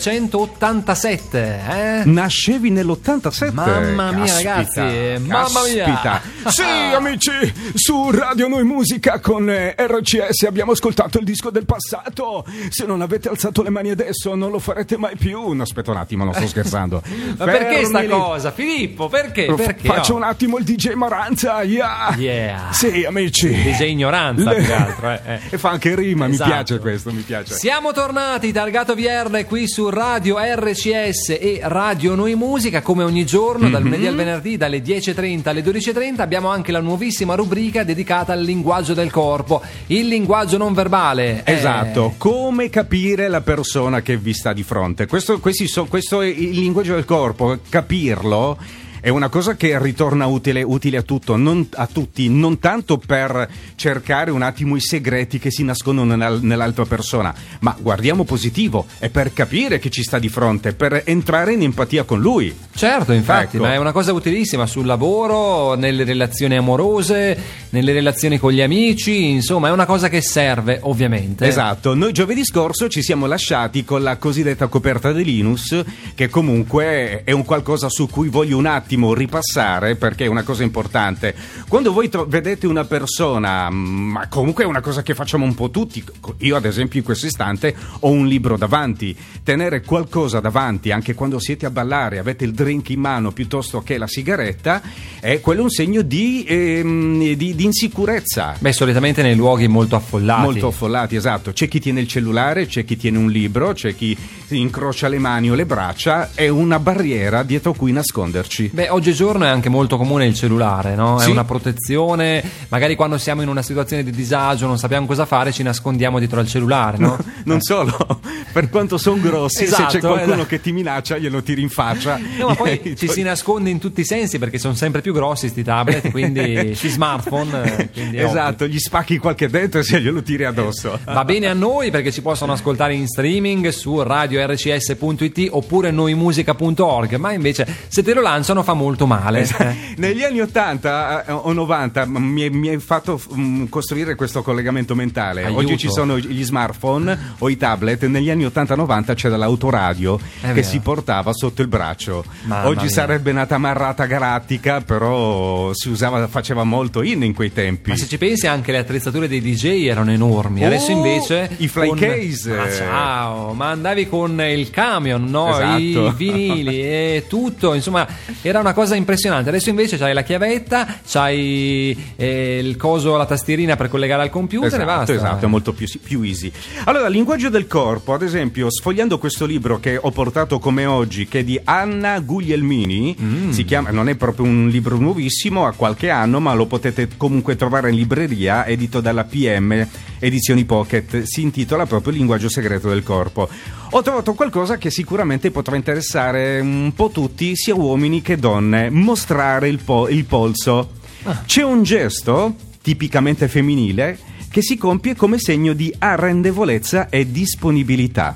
millenovecentottantasette. Eh? Nascevi nell'ottantasette? Mamma mia, Caspita, ragazzi, mamma mia. Caspita. Sì, amici, su Radio Noi Musica con eh, R C S abbiamo ascoltato il disco del passato. Se non avete alzato le mani adesso non lo farete mai più. No, aspetta un attimo, non sto scherzando. Ma perché sta Fermili. cosa, Filippo? Perché? Perché? Faccio oh. un attimo il D J Maranza. Yeah. Yeah. Sì, amici. D J ignoranza, più che altro. Eh, eh. E fa anche rima, Esatto. mi piace questo, mi piace. Siamo tornati, Targato V R qui su Radio R C S e Radio Noi Musica, come ogni giorno, Mm-hmm. dal lunedì al venerdì, dalle dieci e trenta alle dodici e trenta. Abbiamo anche la nuovissima rubrica dedicata al linguaggio del corpo, il linguaggio non verbale. Esatto, come capire la persona che vi sta di fronte. Questo, questi so, questo è il linguaggio del corpo, capirlo è una cosa che ritorna utile, utile a, tutto, non, a tutti, non tanto per cercare un attimo i segreti che si nascondono nel, nell'altra persona, ma guardiamo positivo, è per capire che ci sta di fronte, per entrare in empatia con lui. Certo, infatti, Ecco. ma è una cosa utilissima sul lavoro, nelle relazioni amorose, nelle relazioni con gli amici, insomma è una cosa che serve, ovviamente. Esatto, noi giovedì scorso ci siamo lasciati con la cosiddetta coperta di Linus, che comunque è un qualcosa su cui voglio un attimo ripassare, perché è una cosa importante. Quando voi tro- vedete una persona, ma comunque è una cosa che facciamo un po' tutti, io ad esempio in questo istante ho un libro davanti, tenere qualcosa davanti anche quando siete a ballare, avete il drink in mano piuttosto che la sigaretta, è quello un segno di, ehm, di, di insicurezza. Beh, solitamente nei luoghi molto affollati. Molto affollati, esatto. C'è chi tiene il cellulare, c'è chi tiene un libro, c'è chi incrocia le mani o le braccia, è una barriera dietro cui nasconderci. Beh, oggigiorno è anche molto comune il cellulare, no? È Sì. una protezione, magari quando siamo in una situazione di disagio, non sappiamo cosa fare, ci nascondiamo dietro al cellulare, no? Non solo, per quanto sono grossi, Esatto, se c'è qualcuno esatto. che ti minaccia glielo tiri in faccia. No, ma poi ci si nasconde in tutti i sensi, perché sono sempre più grossi sti tablet, quindi sti smartphone, eh, quindi è Esatto, gli spacchi qualche dente e se glielo tiri addosso. Va bene a noi, perché ci possono ascoltare in streaming su radio r c s punto i t oppure noimusica punto org, ma invece se te lo lanciano fa molto male. Negli anni ottanta eh, o novanta mi, mi hai fatto mm, costruire questo collegamento mentale. Aiuto. Oggi ci sono gli smartphone o i tablet, negli anni ottanta novanta c'era l'autoradio È che vero. si portava sotto il braccio. Mamma Oggi mia. sarebbe nata marrata galattica, però si usava, faceva molto in in quei tempi. Ma se ci pensi, anche le attrezzature dei D J erano enormi. Oh, Adesso invece i fly con... case. Ah, ciao, ma andavi con il camion, no? Esatto. I vinili e tutto, insomma, era una cosa impressionante. Adesso invece c'hai la chiavetta, c'hai eh, il coso, la tastierina per collegare al computer Esatto, e basta. esatto, è molto più, più easy. Allora, linguaggio del corpo, ad esempio, sfogliando questo libro che ho portato come oggi, che è di Anna Guglielmini, Mm. si chiama, non è proprio un libro nuovissimo, ha qualche anno, ma lo potete comunque trovare in libreria, edito dalla P M Edizioni Pocket, si intitola proprio Linguaggio segreto del corpo. Ho trovato qualcosa che sicuramente potrà interessare un po' tutti, sia uomini che donne, mostrare il, po- il polso. C'è un gesto tipicamente femminile che si compie come segno di arrendevolezza e disponibilità.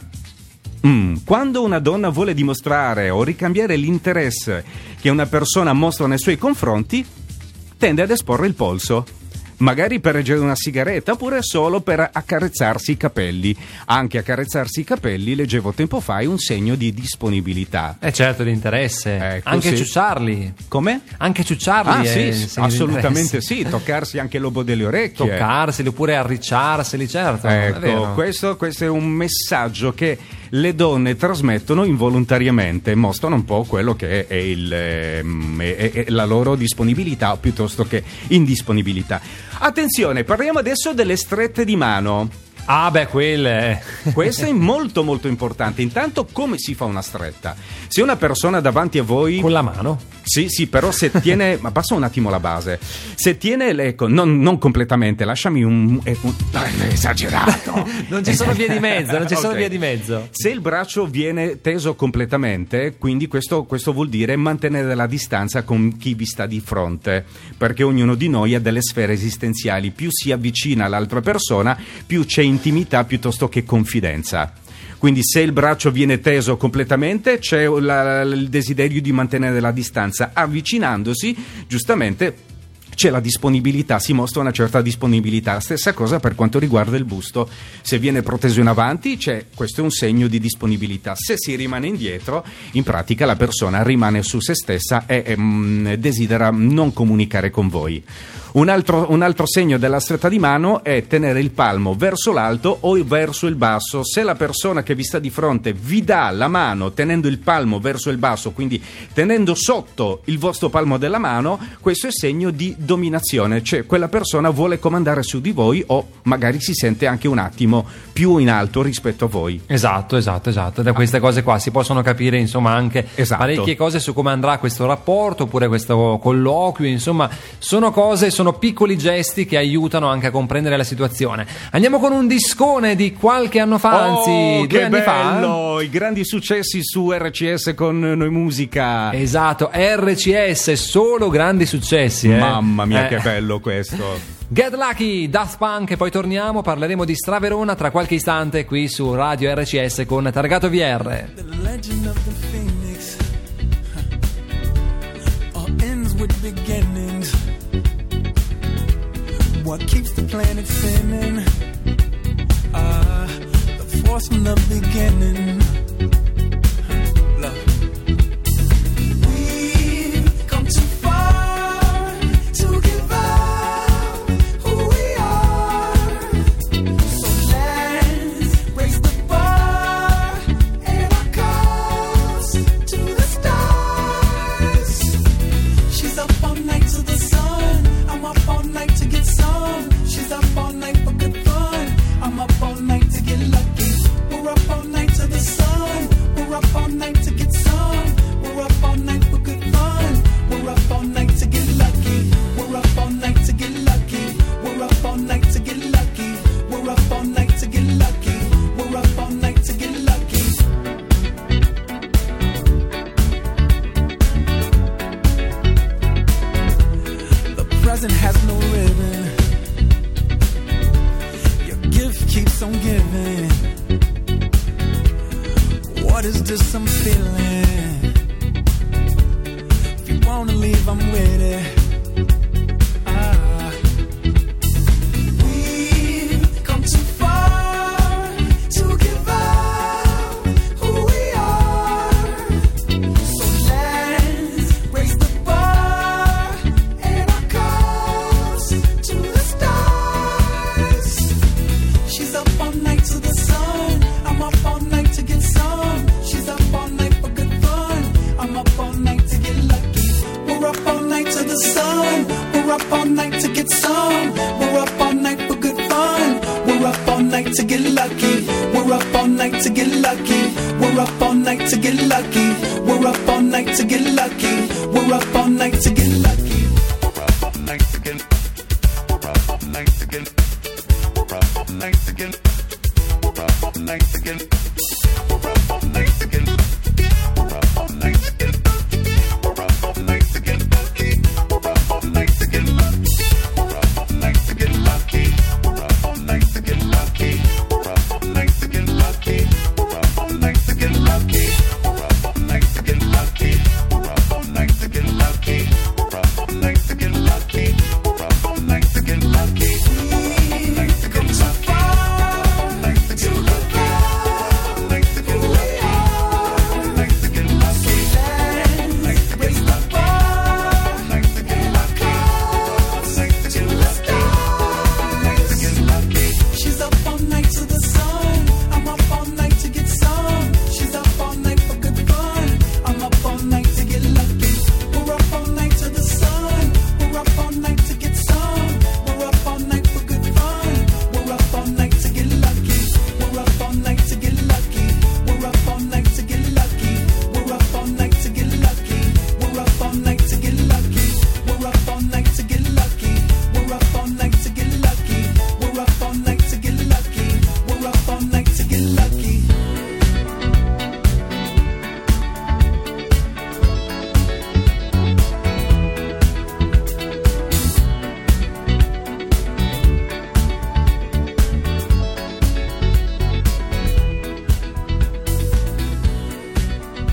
Mm, quando una donna vuole dimostrare o ricambiare l'interesse che una persona mostra nei suoi confronti, tende ad esporre il polso. Magari per reggere una sigaretta, oppure solo per accarezzarsi i capelli. Anche accarezzarsi i capelli, leggevo tempo fa, è un segno di disponibilità. Eh certo, di interesse. Ecco, Anche sì. ciucciarli. Come? Anche ciucciarli. Ah è sì, segno di assolutamente interesse. sì, toccarsi anche il lobo delle orecchie. Toccarseli oppure arricciarseli, certo. è Ecco, vero. questo, questo è un messaggio che le donne trasmettono involontariamente, mostrano un po' quello che è, il, ehm, è, è la loro disponibilità piuttosto che indisponibilità. Attenzione, parliamo adesso delle strette di mano. Ah beh, quelle. Questo è molto molto importante. Intanto, come si fa una stretta? Se una persona davanti a voi con la mano Sì, sì, però se tiene, ma passa un attimo la base, se tiene, ecco, non, non completamente, lasciami un, un, un esagerato. Non ci sono vie di mezzo, non ci sono Ok. vie di mezzo. Se il braccio viene teso completamente, quindi questo, questo vuol dire mantenere la distanza con chi vi sta di fronte, perché ognuno di noi ha delle sfere esistenziali, più si avvicina all'altra persona, più c'è intimità piuttosto che confidenza. Quindi se il braccio viene teso completamente c'è la- il desiderio di mantenere la distanza, avvicinandosi giustamente c'è la disponibilità, si mostra una certa disponibilità. Stessa cosa per quanto riguarda il busto, se viene proteso in avanti c'è, questo è un segno di disponibilità, se si rimane indietro in pratica la persona rimane su se stessa e, e mh, desidera non comunicare con voi. Un altro, un altro segno della stretta di mano è tenere il palmo verso l'alto o verso il basso. Se la persona che vi sta di fronte vi dà la mano tenendo il palmo verso il basso, quindi tenendo sotto il vostro palmo della mano, questo è segno di dominazione, cioè quella persona vuole comandare su di voi o magari si sente anche un attimo più in alto rispetto a voi. Esatto, esatto, esatto. Da queste cose qua si possono capire, insomma, anche Esatto. parecchie cose su come andrà questo rapporto oppure questo colloquio. Insomma, sono cose, sono piccoli gesti che aiutano anche a comprendere la situazione. Andiamo con un discone di qualche anno fa, anzi Oh, due che anni fa. bello! I grandi successi su R C S con Noi Musica. Esatto, R C S, solo grandi successi. eh. Mamma mia, Eh. che bello questo. Get Lucky, Daft Punk, e poi torniamo, parleremo di Straverona tra qualche istante qui su Radio R C S con Targato V R. The legend of the phoenix huh, all ends with beginnings. What keeps the planet spinning? Ah, the force from the beginning. Huh, love. We've come too far to give up who we are. So let's raise the bar and our cups to the stars. She's up all night to the sun. I'm up all night to get some. She's up all night for good fun. I'm up all night to get lucky. We're up all night to the sun. We're up all night to get some. We're up all night for good fun. We're up all night to get lucky. We're up all night to get lucky. We're up all night to get lucky. We're up all night to get lucky. We're up all night to get lucky. The present has no ribbon. Your gift keeps on giving. What is this I'm feeling? If you wanna leave, I'm with it. Ah. We've come too far to give up who we are. So let's raise the bar and our cups to the stars. She's up all night to the sun. I'm up all night to get some. She's up all night for good fun. I'm up all night to get lucky. We're up all night to the sun. We're up all night to get some. We're up all night for good fun. We're up all night to get lucky. We're up all night to get lucky. We're up all night to get lucky. We're up all night to get lucky. We're up all night to get lucky. We're up all night to get. We're up all night to get. We're up all night to get. We're up all night to get. We're up all night to get. We're up all night to get. We're up all night to get lucky. We're up all night to get lucky. We're up all night to get lucky. We're up all night to get lucky. We're up all night to get lucky. We're up all night to get lucky. We're up all night to get lucky. We're up all night to get lucky. We're up all night to get lucky. We're up all night to get lucky. Come so far to give up who we are. Let's raise the bar and our cups to the stars. She's up all night to the sun. I'm up all night to get some. She's up all night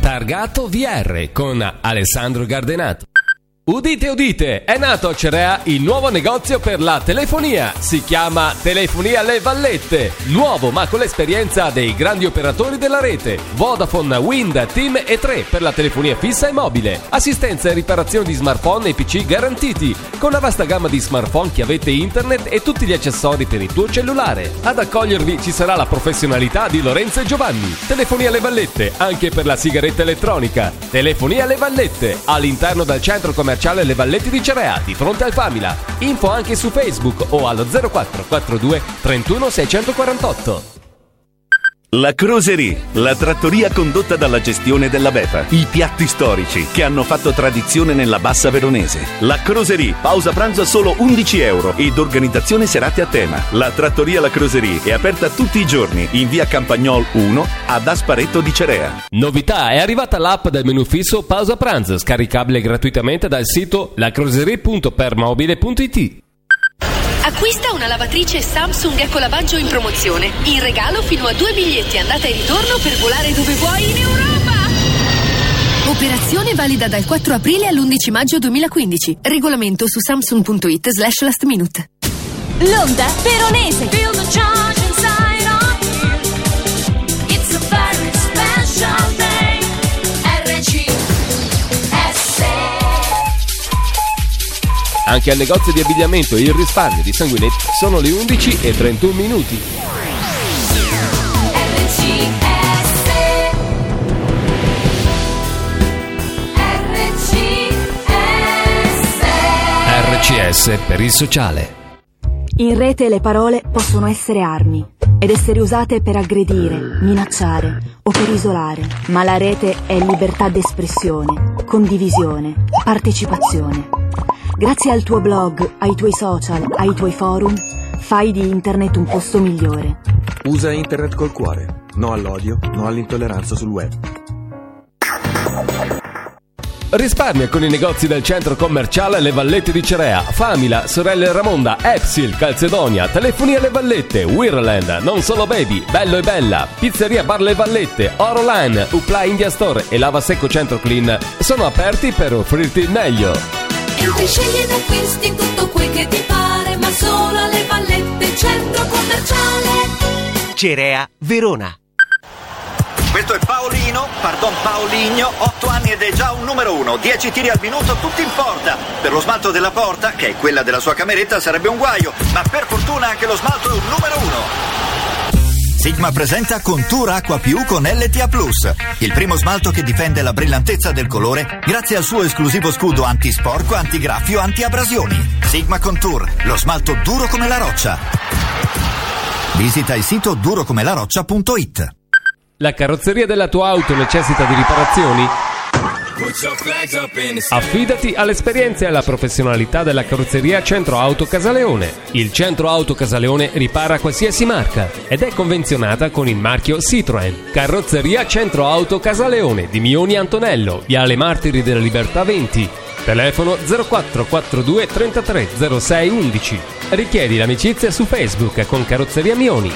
Targato V R con Alessandro Gardenato. Udite, udite, è nato a Cerea il nuovo negozio per la telefonia. Si chiama Telefonia Le Vallette. Nuovo ma con l'esperienza dei grandi operatori della rete. Vodafone, Wind, Team e tre per la telefonia fissa e mobile. Assistenza e riparazione di smartphone e P C garantiti. Con una vasta gamma di smartphone, chiavette internet e tutti gli accessori per il tuo cellulare. Ad accogliervi ci sarà la professionalità di Lorenzo e Giovanni. Telefonia Le Vallette, anche per la sigaretta elettronica. Telefonia Le Vallette, all'interno del centro commerciale Le Vallette di Cerea, di fronte al Famila. Info anche su Facebook o allo zero quattro quattro due trentuno seicentoquarantotto. La Croserie, la trattoria condotta dalla gestione della Befa. I piatti storici che hanno fatto tradizione nella Bassa Veronese. La Croserie, pausa pranzo a solo undici euro ed organizzazione serate a tema. La trattoria La Croserie è aperta tutti i giorni in via Campagnol uno ad Asparetto di Cerea. Novità, è arrivata l'app del menu fisso pausa pranzo, scaricabile gratuitamente dal sito lacroserie punto permobile punto it. Acquista una lavatrice Samsung Ecolavaggio in promozione. In regalo fino a due biglietti andata e ritorno per volare dove vuoi in Europa. Operazione valida dal quattro aprile all'undici maggio duemilaquindici. Regolamento su samsung punto it slash last minute. L'onda veronese. Feel the charge inside of you. It's a very special day. R C S. Anche al negozio di abbigliamento Il Risparmio di Sanguinetti sono le undici e trentuno minuti. R C S. R C S. R C S per il sociale. In rete le parole possono essere armi ed essere usate per aggredire, minacciare o per isolare, ma la rete è libertà d'espressione, condivisione, partecipazione. Grazie al tuo blog, ai tuoi social, ai tuoi forum, fai di internet un posto migliore. Usa internet col cuore, no all'odio, no all'intolleranza sul web. Risparmia con i negozi del centro commerciale Le Vallette di Cerea, Famila, Sorelle Ramonda, Epsil, Calzedonia, Telefonia Le Vallette, Wirland, Non Solo Baby, Bello e Bella, Pizzeria Bar Le Vallette, Oroline, Upla India Store e Lava Secco Centro Clean sono aperti per offrirti il meglio. Entri, scegli ed acquisti tutto quel che ti pare, ma solo alle Vallette, centro commerciale Cerea, Verona. Questo è Paolino, pardon Paoligno, otto anni ed è già un numero uno, dieci tiri al minuto, tutti in porta. Per lo smalto della porta, che è quella della sua cameretta, sarebbe un guaio, ma per fortuna anche lo smalto è un numero uno. Sigma presenta Contour Acqua Più con L T A plus, il primo smalto che difende la brillantezza del colore grazie al suo esclusivo scudo antisporco, antigraffio, antiabrasioni. Sigma Contour, lo smalto duro come la roccia. Visita il sito durocomelaroccia punto it. La carrozzeria della tua auto necessita di riparazioni? Affidati all'esperienza e alla professionalità della carrozzeria Centro Auto Casaleone. Il Centro Auto Casaleone ripara qualsiasi marca ed è convenzionata con il marchio Citroën. Carrozzeria Centro Auto Casaleone di Mioni Antonello, Viale Martiri della Libertà venti. Telefono zero quattro quattro due trentatré zero sei undici. Richiedi l'amicizia su Facebook con Carrozzeria Mioni.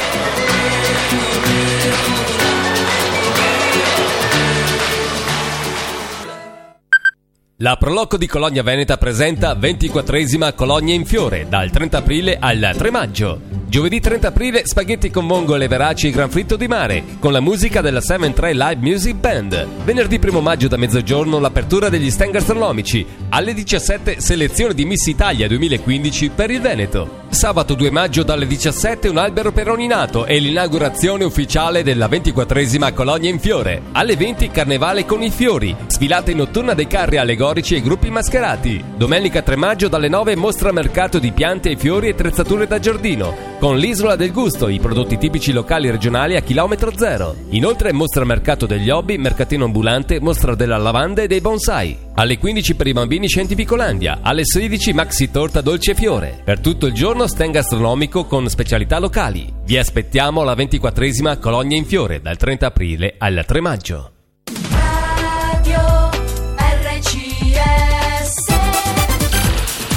La Proloco di Cologna Veneta presenta ventiquattresima Cologna in Fiore dal trenta aprile al tre maggio. Giovedì trenta aprile spaghetti con vongole, veraci e gran fritto di mare con la musica della sette tre Live Music Band. Venerdì primo maggio da mezzogiorno l'apertura degli stand gastronomici. Alle diciassette selezione di Miss Italia duemilaquindici per il Veneto. Sabato due maggio dalle diciassette un albero per ogni nato e l'inaugurazione ufficiale della ventiquattresima Cologna in Fiore. Alle venti carnevale con i fiori, sfilata in notturna dei carri allegorici e gruppi mascherati. Domenica tre maggio dalle nove mostra mercato di piante e fiori e attrezzature da giardino con l'Isola del Gusto, i prodotti tipici locali e regionali a chilometro zero. Inoltre mostra mercato degli hobby, mercatino ambulante, mostra della lavanda e dei bonsai. Alle quindici per i bambini Scientificolandia, alle sedici maxi torta dolce e fiore. Per tutto il giorno stand gastronomico con specialità locali. Vi aspettiamo alla ventiquattresima Cologna in Fiore dal trenta aprile al tre maggio. Radio R C S.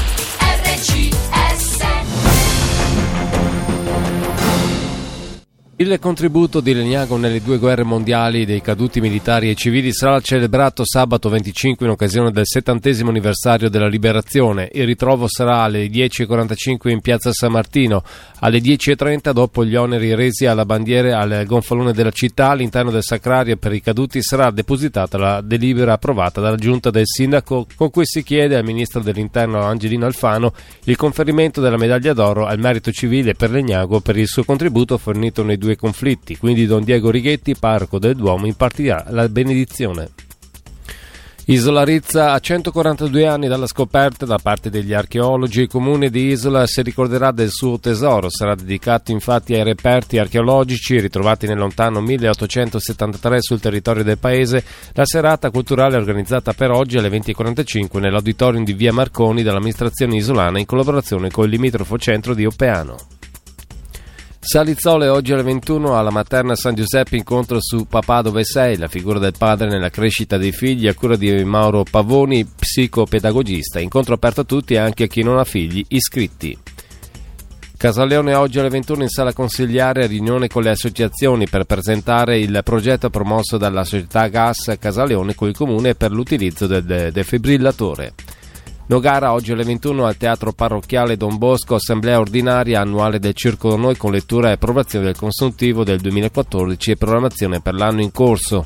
R C S. Il contributo di Legnago nelle due guerre mondiali dei caduti militari e civili sarà celebrato sabato venticinque in occasione del settantesimo anniversario della liberazione. Il ritrovo sarà alle dieci e quarantacinque in piazza San Martino. Alle dieci e trenta, dopo gli oneri resi alla bandiera al gonfalone della città, all'interno del sacrario per i caduti sarà depositata la delibera approvata dalla giunta del sindaco, con cui si chiede al ministro dell'interno Angelino Alfano il conferimento della medaglia d'oro al merito civile per Legnago per il suo contributo fornito nei due conflitti. Quindi Don Diego Righetti, parroco del Duomo, impartirà la benedizione. Isola Rizza, a centoquarantadue anni dalla scoperta da parte degli archeologi, il comune di Isola si ricorderà del suo tesoro. Sarà dedicato infatti ai reperti archeologici ritrovati nel lontano milleottocentosettantatré sul territorio del paese. La serata culturale è organizzata per oggi alle venti e quarantacinque nell'auditorium di Via Marconi dall'amministrazione isolana in collaborazione con il limitrofo centro di Oppeano. Salizzole, oggi alle ventuno alla Materna San Giuseppe, incontro su Papà dove sei, la figura del padre nella crescita dei figli, a cura di Mauro Pavoni, psicopedagogista. Incontro aperto a tutti e anche a chi non ha figli iscritti. Casaleone, oggi alle ventuno in sala consigliare, riunione con le associazioni per presentare il progetto promosso dalla società Gas Casaleone con il comune per l'utilizzo del defibrillatore. Nogara, oggi alle ventuno al Teatro Parrocchiale Don Bosco, assemblea ordinaria annuale del Circolo Noi con lettura e approvazione del consuntivo del duemilaquattordici e programmazione per l'anno in corso.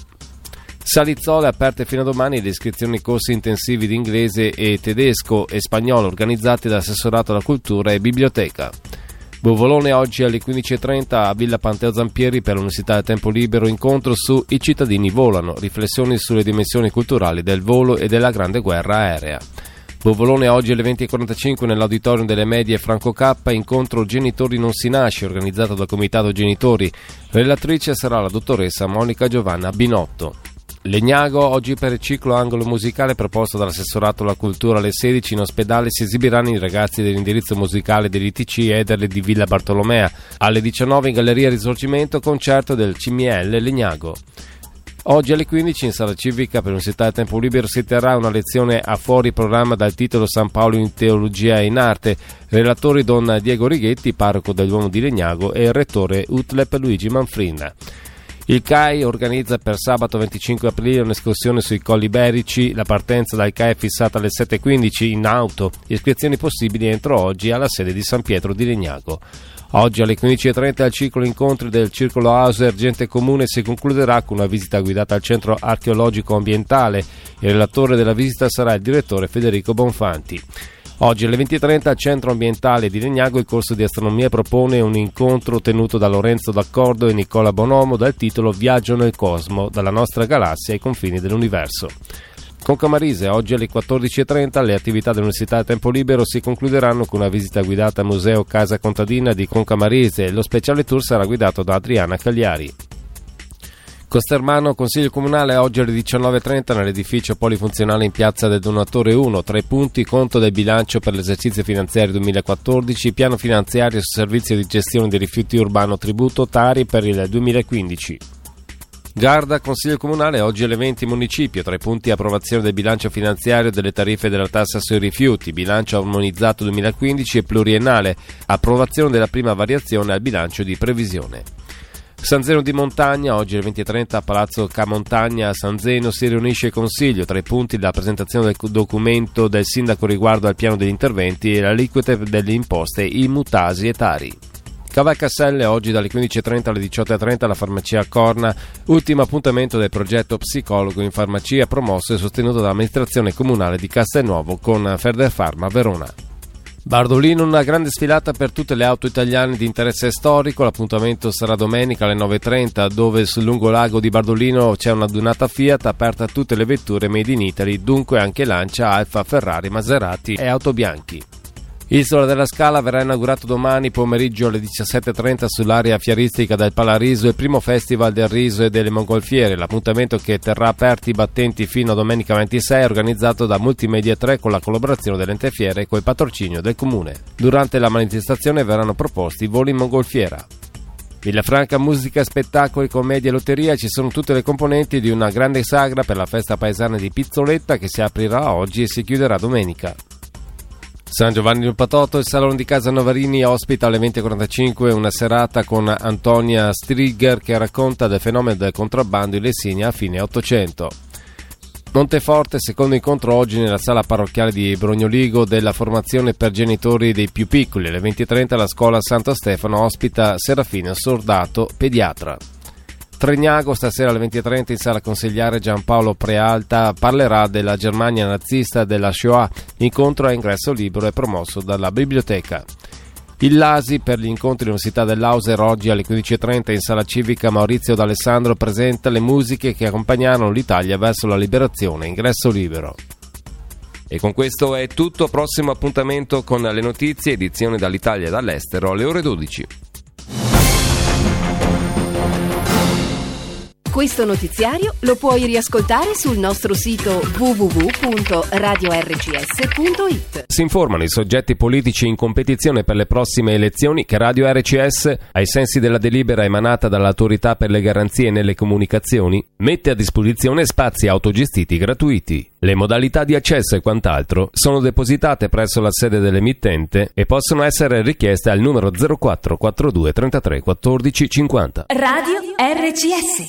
Salizzole, aperte fino a domani le iscrizioni ai corsi intensivi di inglese e tedesco e spagnolo organizzati dall'assessorato alla cultura e biblioteca. Bovolone, oggi alle quindici e trenta a Villa Panteo Zampieri per l'Università del Tempo Libero, incontro su I cittadini volano, riflessioni sulle dimensioni culturali del volo e della grande guerra aerea. Bovolone, oggi alle venti e quarantacinque nell'auditorium delle medie Franco K, incontro Genitori non si nasce, organizzato dal Comitato Genitori. Relatrice sarà la dottoressa Monica Giovanna Binotto. Legnago, oggi per il ciclo angolo musicale proposto dall'assessorato alla cultura alle sedici in ospedale si esibiranno i ragazzi dell'indirizzo musicale dell'I T C Ederle di Villa Bartolomea. Alle diciannove in Galleria Risorgimento concerto del C M L Legnago. Oggi alle quindici in Sala Civica per l'Università del Tempo Libero si terrà una lezione a fuori programma dal titolo San Paolo in Teologia e in Arte. Relatori Don Diego Righetti, parroco del Duomo di Legnago, e il rettore U T L E P Luigi Manfrina. Il C A I organizza per sabato venticinque aprile un'escursione sui Colli Iberici. La partenza dal C A I è fissata alle sette e quindici in auto. Iscrizioni possibili entro oggi alla sede di San Pietro di Legnago. Oggi alle quindici e trenta il ciclo incontri del Circolo Hauser Gente Comune si concluderà con una visita guidata al Centro Archeologico Ambientale. Il relatore della visita sarà il direttore Federico Bonfanti. Oggi alle venti e trenta al Centro Ambientale di Legnago il corso di astronomia propone un incontro tenuto da Lorenzo D'accordo e Nicola Bonomo dal titolo Viaggio nel Cosmo, dalla nostra galassia ai confini dell'universo. Concamarise, oggi alle quattordici e trenta le attività dell'Università del Tempo Libero si concluderanno con una visita guidata al Museo Casa Contadina di Concamarise. Lo speciale tour sarà guidato da Adriana Cagliari. Costermano, Consiglio Comunale, oggi alle diciannove e trenta nell'edificio polifunzionale in Piazza del Donatore uno, tre punti, conto del bilancio per l'esercizio finanziario duemilaquattordici, piano finanziario sul servizio di gestione dei rifiuti urbano tributo Tari per il duemilaquindici. Garda, Consiglio Comunale, oggi alle venti Municipio, tre punti, approvazione del bilancio finanziario delle tariffe della tassa sui rifiuti, bilancio armonizzato duemilaquindici e pluriennale, approvazione della prima variazione al bilancio di previsione. San Zeno di Montagna, oggi alle venti e trenta a Palazzo Camontagna a San Zeno si riunisce il Consiglio, tre punti, la presentazione del documento del Sindaco riguardo al piano degli interventi e l'aliquote delle imposte Immutasi e Tari. Cavalcasselle, oggi dalle quindici e trenta alle diciotto e trenta alla farmacia Corna, ultimo appuntamento del progetto Psicologo in Farmacia promosso e sostenuto dall'amministrazione comunale di Castelnuovo con Federfarma Verona. Bardolino, una grande sfilata per tutte le auto italiane di interesse storico. L'appuntamento sarà domenica alle nove e trenta, dove sul lungolago di Bardolino c'è una dunata Fiat aperta a tutte le vetture made in Italy, dunque anche Lancia, Alfa, Ferrari, Maserati e auto bianchi. Isola della Scala verrà inaugurato domani pomeriggio alle diciassette e trenta sull'area fiaristica del Palariso il primo festival del riso e delle mongolfiere. L'appuntamento, che terrà aperti i battenti fino a domenica ventisei, è organizzato da Multimedia tre con la collaborazione dell'ente fiere e col patrocinio del comune. Durante la manifestazione verranno proposti voli in mongolfiera. Villafranca, musica, spettacoli, commedia e lotteria, ci sono tutte le componenti di una grande sagra per la festa paesana di Pizzoletta che si aprirà oggi e si chiuderà domenica. San Giovanni del Patotto, il Salone di Casa Novarini ospita alle venti e quarantacinque una serata con Antonia Strigger che racconta del fenomeno del contrabbando in Lessinia a fine Ottocento. Monteforte, secondo incontro oggi nella sala parrocchiale di Brognoligo della formazione per genitori dei più piccoli. Alle venti e trenta la scuola Santo Stefano ospita Serafino Sordato, pediatra. Tregnago, stasera alle venti e trenta in sala consigliare Giampaolo Prealta parlerà della Germania nazista e della Shoah. Incontro a ingresso libero e promosso dalla biblioteca. Il Lasi per gli incontri all'Università dell'Auser oggi alle quindici e trenta in sala civica Maurizio D'Alessandro presenta le musiche che accompagnarono l'Italia verso la liberazione, ingresso libero. E con questo è tutto, prossimo appuntamento con le notizie, edizione dall'Italia e dall'estero alle ore dodici. Questo notiziario lo puoi riascoltare sul nostro sito w w w punto radio r c s punto i t. Si informano i soggetti politici in competizione per le prossime elezioni che Radio R C S, ai sensi della delibera emanata dall'Autorità per le garanzie nelle comunicazioni, mette a disposizione spazi autogestiti gratuiti. Le modalità di accesso e quant'altro sono depositate presso la sede dell'emittente e possono essere richieste al numero zero quattro quarantadue trentatré quattordici cinquanta. Radio R C S.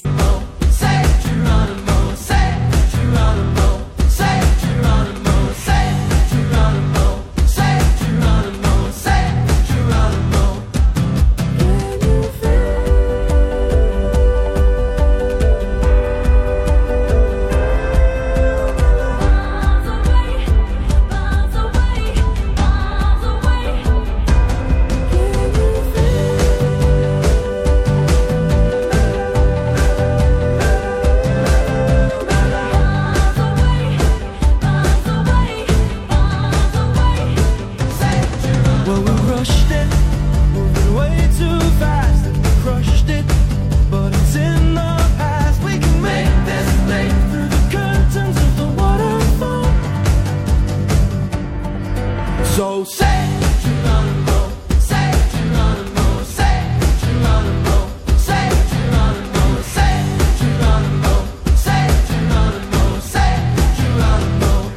So say Geronimo, say Geronimo, say Geronimo, say Geronimo, say Geronimo, say Geronimo, say Geronimo.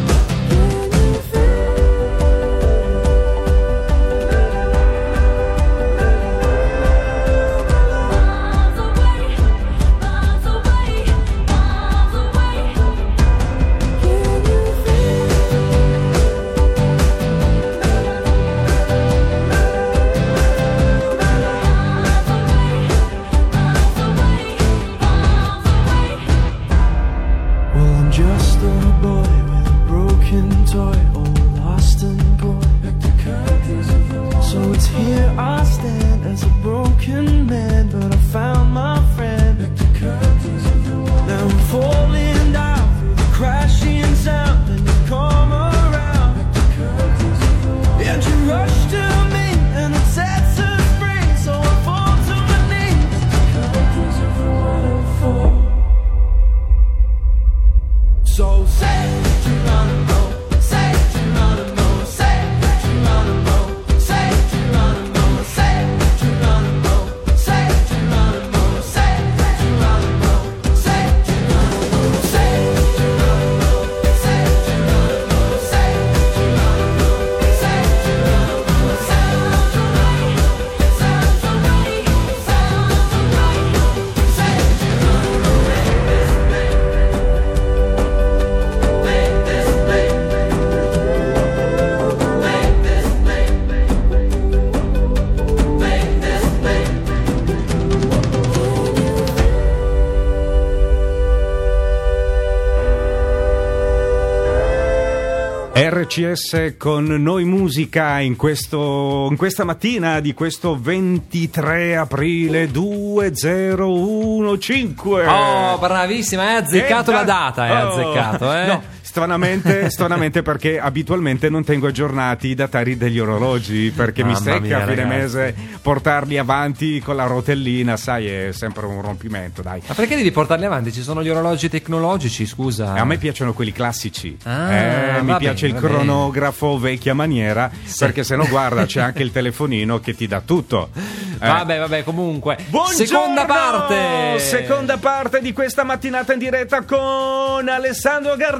Just a boy with a broken toy, all lost and poor. So it's here I stand as a broken man, but I found my friend. Now I'm falling down through the crashing sound, and you come around, and you rush to me, and it sets us free. So I fall to my knees. So say Geronimo, say Geronimo, say Geronimo, say Geronimo, say Geronimo, say Geronimo, say Geronimo, say Geronimo, say Geronimo, say Geronimo, say Geronimo, say Geronimo, sounds right, sounds right, sounds right, say Geronimo. R C S con noi musica in, questo, in questa mattina di questo ventitré aprile duemilaquindici. Oh, bravissima, hai azzeccato Eh, la da- data, hai oh, azzeccato, eh? No, stranamente, stranamente perché abitualmente non tengo aggiornati i datari degli orologi, perché mi Mamma secca mia, a fine ragazzi. mese portarli avanti con la rotellina, sai, è sempre un rompimento, dai. Ma perché devi portarli avanti? Ci sono gli orologi tecnologici, scusa. A me piacciono quelli classici. Ah, Eh, mi va piace bene, il va bene. cronografo vecchia maniera, Sì. perché se no guarda c'è anche il telefonino che ti dà tutto. Eh. Vabbè, vabbè, comunque. Buongiorno! Seconda parte. Seconda parte di questa mattinata in diretta con Alessandro Gardenato.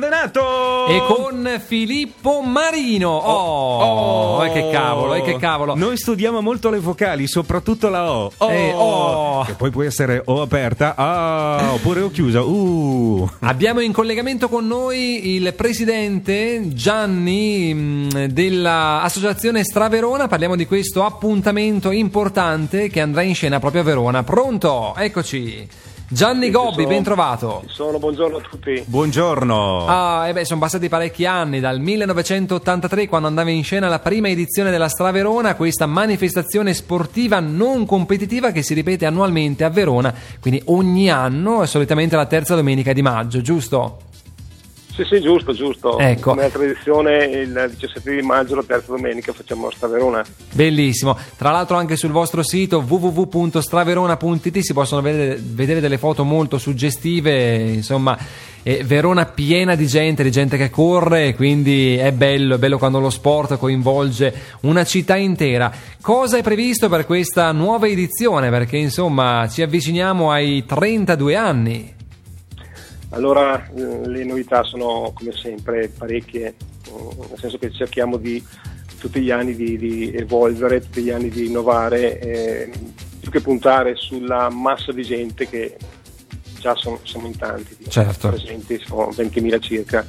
Marino e con Filippo Marino. Oh, oh, oh. che cavolo, eh, che cavolo. Noi studiamo molto le vocali, soprattutto la O. Oh, eh, oh. Che poi può essere O aperta, ah, oppure O chiusa. Uh. Abbiamo in collegamento con noi il presidente Gianni mh, dell'associazione Straverona. Parliamo di questo appuntamento importante che andrà in scena proprio a Verona. Pronto? Eccoci. Gianni sì, Gobbi, sono, ben trovato. Ci sono, buongiorno a tutti. Buongiorno. Ah, eh beh, sono passati parecchi anni, dal millenovecentottantatré, quando andava in scena la prima edizione della Straverona, questa manifestazione sportiva non competitiva che si ripete annualmente a Verona, quindi ogni anno, solitamente la terza domenica di maggio, giusto? Sì, sì, giusto, giusto. Ecco. Come tradizione, il diciassette di maggio, la terza domenica, facciamo Straverona. Bellissimo. Tra l'altro anche sul vostro sito w w w punto straverona punto i t si possono vedere, vedere delle foto molto suggestive, insomma, eh, Verona piena di gente, di gente che corre, quindi è bello, è bello quando lo sport coinvolge una città intera. Cosa è previsto per questa nuova edizione? Perché, insomma, ci avviciniamo ai trentadue anni. Allora, le novità sono come sempre parecchie, nel senso che cerchiamo di tutti gli anni di, di evolvere, tutti gli anni di innovare, eh, più che puntare sulla massa di gente che già sono, siamo in tanti, certo. presenti, sono ventimila circa,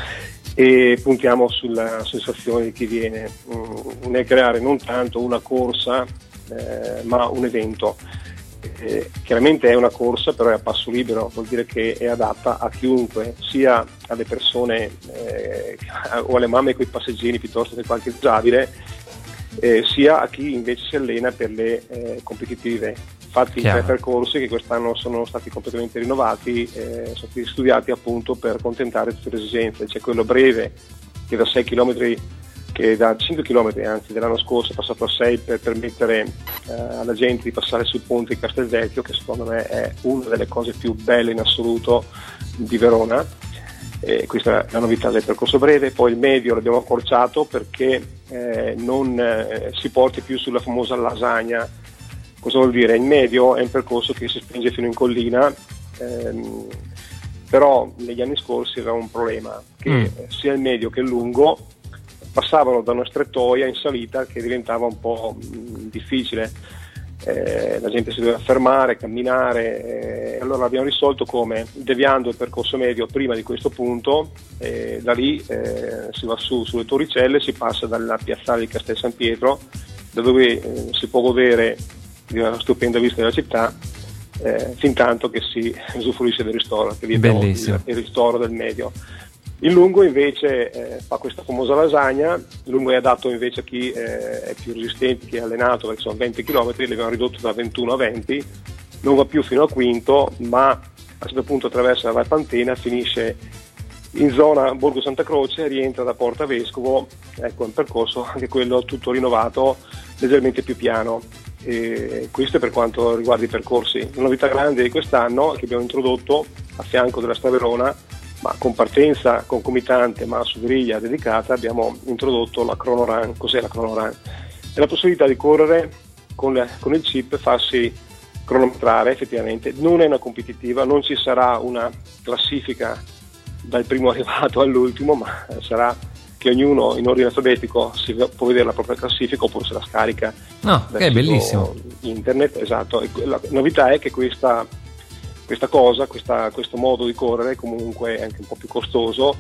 e puntiamo sulla sensazione di chi viene, mm, nel creare non tanto una corsa, eh, ma un evento. Eh, chiaramente è una corsa, però è a passo libero, vuol dire che è adatta a chiunque, sia alle persone eh, o alle mamme con i passeggini piuttosto che qualche disabile, eh, sia a chi invece si allena per le eh, competitive. Infatti i tre percorsi che quest'anno sono stati completamente rinnovati, eh, sono stati studiati appunto per accontentare tutte le esigenze. C'è quello breve che da sei chilometri, che da cinque chilometri anzi dell'anno scorso è passato a sei, per permettere eh, alla gente di passare sul ponte di Castelvecchio, che secondo me è una delle cose più belle in assoluto di Verona. Eh, questa è la novità del percorso breve. Poi il medio l'abbiamo accorciato perché eh, non eh, si porti più sulla famosa lasagna. Cosa vuol dire? Il medio è un percorso che si spinge fino in collina, ehm, però negli anni scorsi era un problema che mm. sia il medio che il lungo passavano da una strettoia in salita che diventava un po' mh, difficile, eh, la gente si doveva fermare, camminare, eh, allora l'abbiamo risolto come? Deviando il percorso medio prima di questo punto, eh, da lì eh, si va su sulle Torricelle, si passa dalla piazzale di Castel San Pietro, da dove eh, si può godere di una stupenda vista della città, eh, fin tanto che si usufruisce del ristoro, che diventa il, il ristoro del medio. Il lungo invece eh, fa questa famosa lasagna. Il lungo è adatto invece a chi eh, è più resistente, chi è allenato, perché sono venti chilometri, l'abbiamo ridotto da ventuno a venti, non va più fino al quinto, ma a un certo punto attraversa la Val Pantena, finisce in zona Borgo Santa Croce, rientra da Porta Vescovo. Ecco, un percorso anche quello tutto rinnovato, leggermente più piano. E questo è per quanto riguarda i percorsi. La novità grande di quest'anno è che abbiamo introdotto a fianco della Straverona, ma con partenza concomitante ma su griglia dedicata, abbiamo introdotto la chronorun. Cos'è la chronorun? È la possibilità di correre con, le, con il chip, farsi cronometrare. Effettivamente non è una competitiva, non ci sarà una classifica dal primo arrivato all'ultimo, ma sarà che ognuno in ordine alfabetico si può vedere la propria classifica oppure se la scarica no, dal che è bellissimo internet. Esatto. La novità è che questa Questa cosa, questa, questo modo di correre comunque è anche un po' più costoso.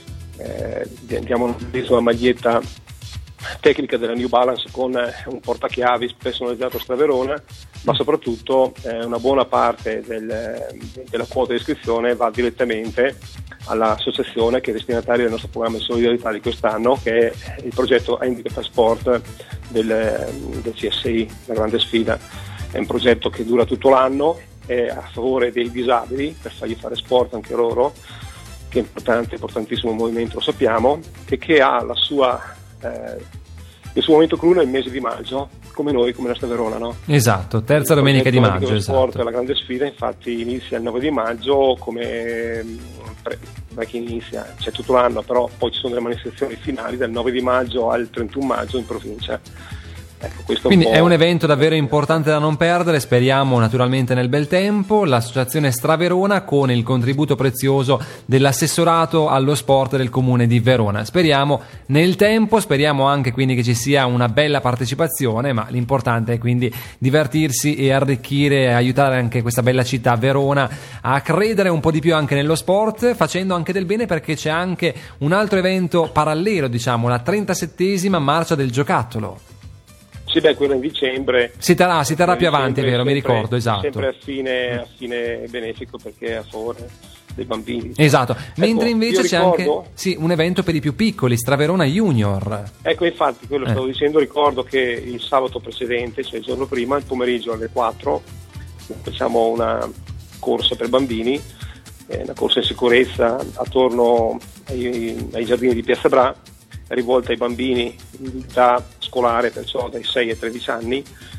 Eh, diamo una maglietta tecnica della New Balance con un portachiavi personalizzato a Straverona, ma soprattutto eh, una buona parte del, della quota di iscrizione va direttamente all'associazione che è destinataria del nostro programma di solidarietà di quest'anno, che è il progetto Handicap Sport del, del C S I, la grande sfida. È un progetto che dura tutto l'anno, è a favore dei disabili, per fargli fare sport anche loro, che è importante, importantissimo movimento, lo sappiamo, e che ha la sua, eh, il suo momento clou nel mese di maggio, come noi, come la Straverona, no? Esatto, terza il domenica di maggio. Lo sport esatto. è la grande sfida, infatti inizia il nove di maggio, come pre, non è che inizia, c'è tutto l'anno, però poi ci sono delle manifestazioni finali dal nove di maggio al trentuno maggio in provincia. Ecco, questo Quindi un po'... è un evento davvero importante da non perdere, speriamo naturalmente nel bel tempo. L'associazione Straverona con il contributo prezioso dell'assessorato allo sport del comune di Verona. Speriamo nel tempo, speriamo anche quindi che ci sia una bella partecipazione, ma l'importante è quindi divertirsi e arricchire e aiutare anche questa bella città Verona a credere un po' di più anche nello sport, facendo anche del bene, perché c'è anche un altro evento parallelo, diciamo, la trentasettesima marcia del giocattolo. Sì, beh, quello in dicembre. Si terrà, si terrà più avanti, è vero, sempre, mi ricordo, esatto. Sempre a fine, a fine benefico, perché è a favore dei bambini. Esatto, mentre ecco, invece c'è ricordo, anche sì, un evento per i più piccoli, Straverona Junior. Ecco, infatti, quello che Eh. stavo dicendo, ricordo che il sabato precedente, cioè il giorno prima, il pomeriggio alle quattro, facciamo una corsa per bambini, eh, una corsa in sicurezza attorno ai, ai giardini di Piazza Bra, rivolta ai bambini di età scolare, perciò dai sei ai tredici anni.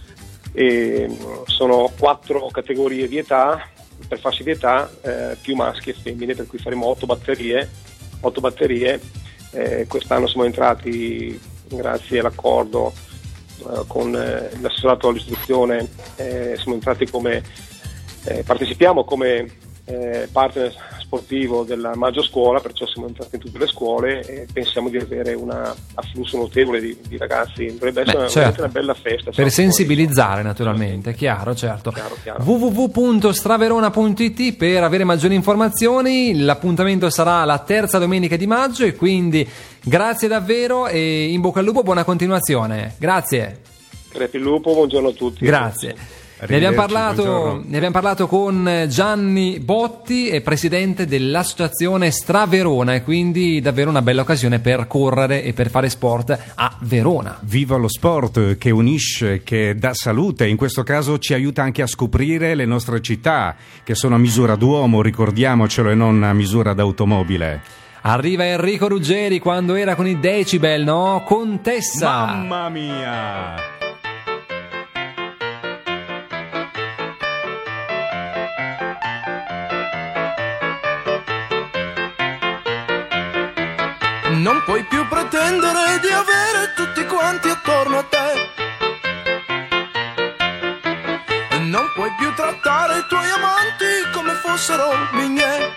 E sono quattro categorie di età, per fasce di età, eh, più maschi e femmine, per cui faremo otto batterie. Otto batterie. Eh, quest'anno siamo entrati, grazie all'accordo eh, con eh, l'assessorato all'istruzione, eh, siamo entrati come eh, partecipiamo come eh, partner sportivo della Maggio Scuola, perciò siamo entrati in tutte le scuole e pensiamo di avere un afflusso notevole di, di ragazzi. Dovrebbe essere Beh, una, certo. una bella festa. Per sensibilizzare naturalmente, chiaro, certo. Chiaro, chiaro. w w w punto straverona punto i t per avere maggiori informazioni. L'appuntamento sarà la terza domenica di maggio e quindi grazie davvero e in bocca al lupo, buona continuazione. Grazie. Crepi il lupo, buongiorno a tutti. Grazie. Ne abbiamo, parlato, buongiorno. ne abbiamo parlato con Gianni Botti, è presidente dell'associazione Straverona, e quindi davvero una bella occasione per correre e per fare sport a Verona. Viva lo sport che unisce, che dà salute, in questo caso ci aiuta anche a scoprire le nostre città, che sono a misura d'uomo, ricordiamocelo, e non a misura d'automobile. Arriva Enrico Ruggeri quando era con i Decibel, no? Contessa! Mamma mia! Non puoi più pretendere di avere tutti quanti attorno a te. Non puoi più trattare i tuoi amanti come fossero miei.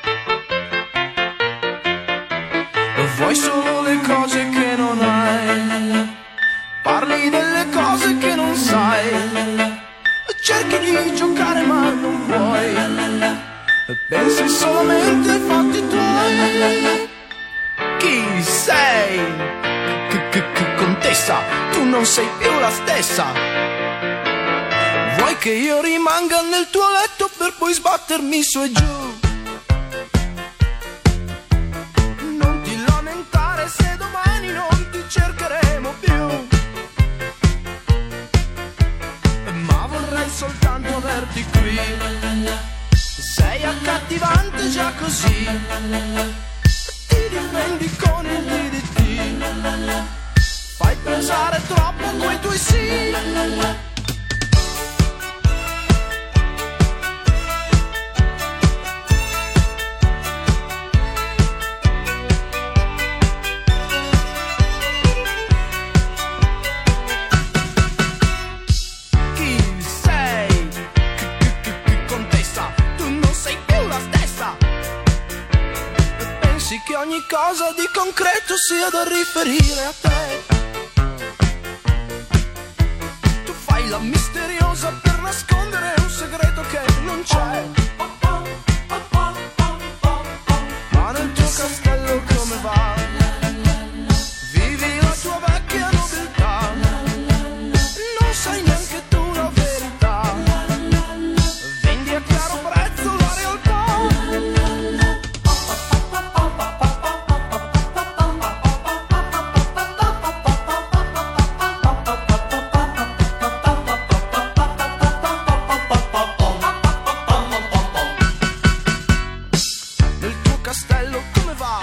Vuoi solo le cose che non hai. Parli delle cose che non sai. Cerchi di giocare ma non puoi. Pensi solamente ai fatti tuoi. Chi sei? Contessa, tu non sei più la stessa. Vuoi che io rimanga nel tuo letto per poi sbattermi su e giù? Non ti lamentare se domani non ti cercheremo più. Ma vorrei soltanto averti qui. Sei accattivante già così. Ti difendi con il D D T. Fai pensare troppo coi tuoi sì. Chi sei? Contessa, tu non sei più la stessa. Pensi che ogni cosa di concreto sia da riferire a te. Tu fai la misteriosa per nascondere un segreto che non c'è. Ma nel tuo castello come va? Vivi la tua vecchia nobiltà. Non sai neanche tu la verità. Vendi a caro prezzo la realtà. Nel tuo castello come va?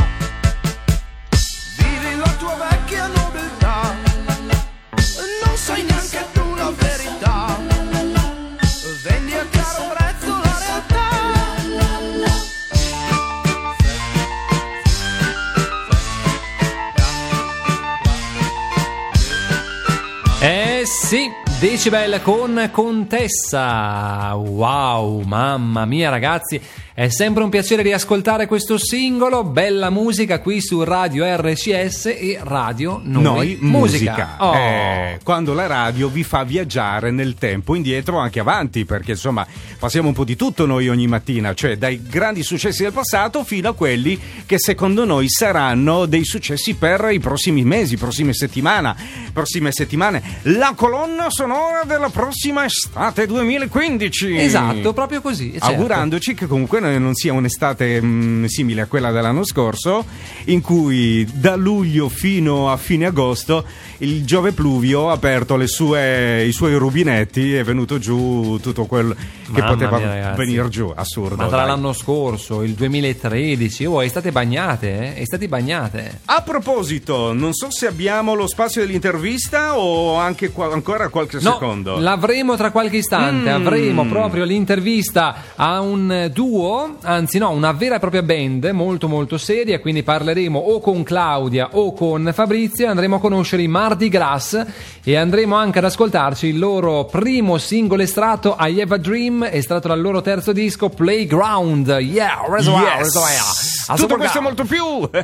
Vivi la tua vecchia nobiltà. Non sai neanche tu la verità. Vendi a caro prezzo la realtà. Eh Sì, Decibel con Contessa. Wow, mamma mia ragazzi, è sempre un piacere riascoltare questo singolo. Bella musica qui su Radio R C S e Radio Noi, Noi Musica, musica. Oh. Eh, quando la radio vi fa viaggiare nel tempo, indietro anche avanti, perché insomma passiamo un po' di tutto noi ogni mattina, cioè dai grandi successi del passato fino a quelli che secondo noi saranno dei successi per i prossimi mesi, prossime settimane, prossime settimane. La colonna sonora della prossima estate duemilaquindici. Esatto, proprio così, certo. Augurandoci che comunque non sia un'estate mh, simile a quella dell'anno scorso, in cui da luglio fino a fine agosto il Giove Pluvio ha aperto le sue, i suoi rubinetti, è venuto giù tutto quel che Mamma poteva mia, venire giù. Assurdo. Ma tra dai. l'anno scorso, il duemilatredici, oh, estate bagnate, eh? Estate bagnate. A proposito, non so se abbiamo lo spazio dell'intervista o anche qua, ancora qualche No, secondo. l'avremo tra qualche istante. Mm. Avremo proprio l'intervista a un duo, anzi no, una vera e propria band molto molto seria, quindi parleremo o con Claudia o con Fabrizio, andremo a conoscere i Mardi Gras e andremo anche ad ascoltarci il loro primo singolo estratto, I Have a Dream, estratto dal loro terzo disco Playground. Yeah, reservoir, Yes. reservoir. Tutto questo e molto più.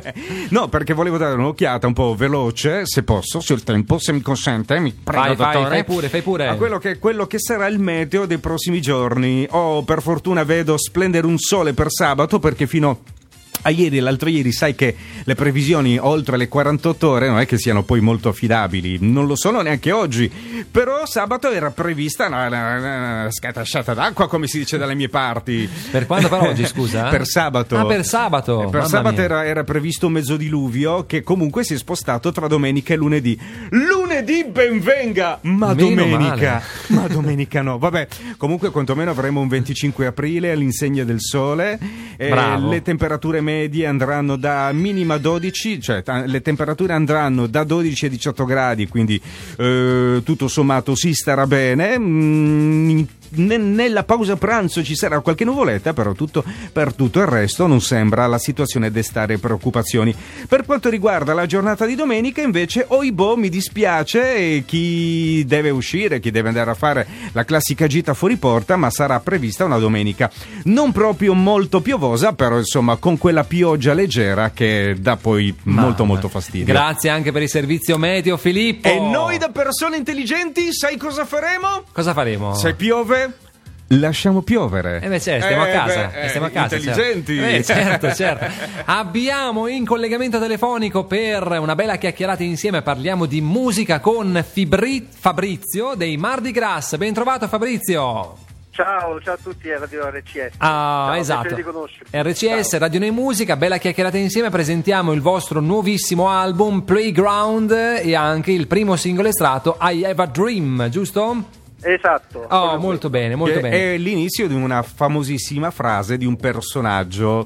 No, perché volevo dare un'occhiata un po' veloce, se posso, sul tempo, se mi consente, mi prego, Vai, vai, dottore, fai pure, fai pure. a quello che, quello che sarà il meteo dei prossimi giorni. Oh, per fortuna vedo splendere un sole per sabato, perché fino a ieri e l'altro ieri sai che le previsioni oltre le quarantotto ore non è che siano poi molto affidabili, non lo sono neanche oggi, però sabato era prevista una, una, una scatasciata d'acqua, come si dice dalle mie parti. Per quando per oggi, scusa? Per sabato. Ah, per sabato. Eh, per Mamma sabato mia. era, era previsto un mezzodiluvio che comunque si è spostato tra domenica e lunedì. Lunedì benvenga, ma Meno domenica, male. ma domenica no. Vabbè, comunque quantomeno avremo un venticinque aprile all'insegna del sole. Eh, Bravo. le temperature medie andranno da minima dodici, cioè ta- le temperature andranno da dodici a diciotto gradi, quindi eh, tutto sommato si starà bene. Mm, ne- nella pausa pranzo ci sarà qualche nuvoletta, però tutto, per tutto il resto non sembra la situazione destare preoccupazioni. Per quanto riguarda la giornata di domenica invece, oibò, mi dispiace, e chi deve uscire, chi deve andare a fare la classica gita fuori porta, ma sarà prevista una domenica non proprio molto piovosa, però insomma con quella pioggia leggera che dà poi molto molto fastidio. Grazie anche per il servizio meteo, Filippo. E noi da persone intelligenti sai cosa faremo? Cosa faremo? Se piove, lasciamo piovere. Eh beh, certo, stiamo Eh a casa, beh, eh, stiamo a casa, intelligenti. certo. Eh, certo, certo. Abbiamo in collegamento telefonico per una bella chiacchierata insieme, parliamo di musica con Fibri- Fabrizio dei Mardi Gras. Ben trovato Fabrizio. Ciao, ciao a tutti a Radio R C S. Ah, Ciao, esatto. piacere di conoscervi. R C S, Radio Noi Musica, bella chiacchierata insieme, presentiamo il vostro nuovissimo album Playground e anche il primo singolo estratto I Have a Dream, giusto? Esatto. Oh, molto bene, molto Che bene. è l'inizio di una famosissima frase di un personaggio,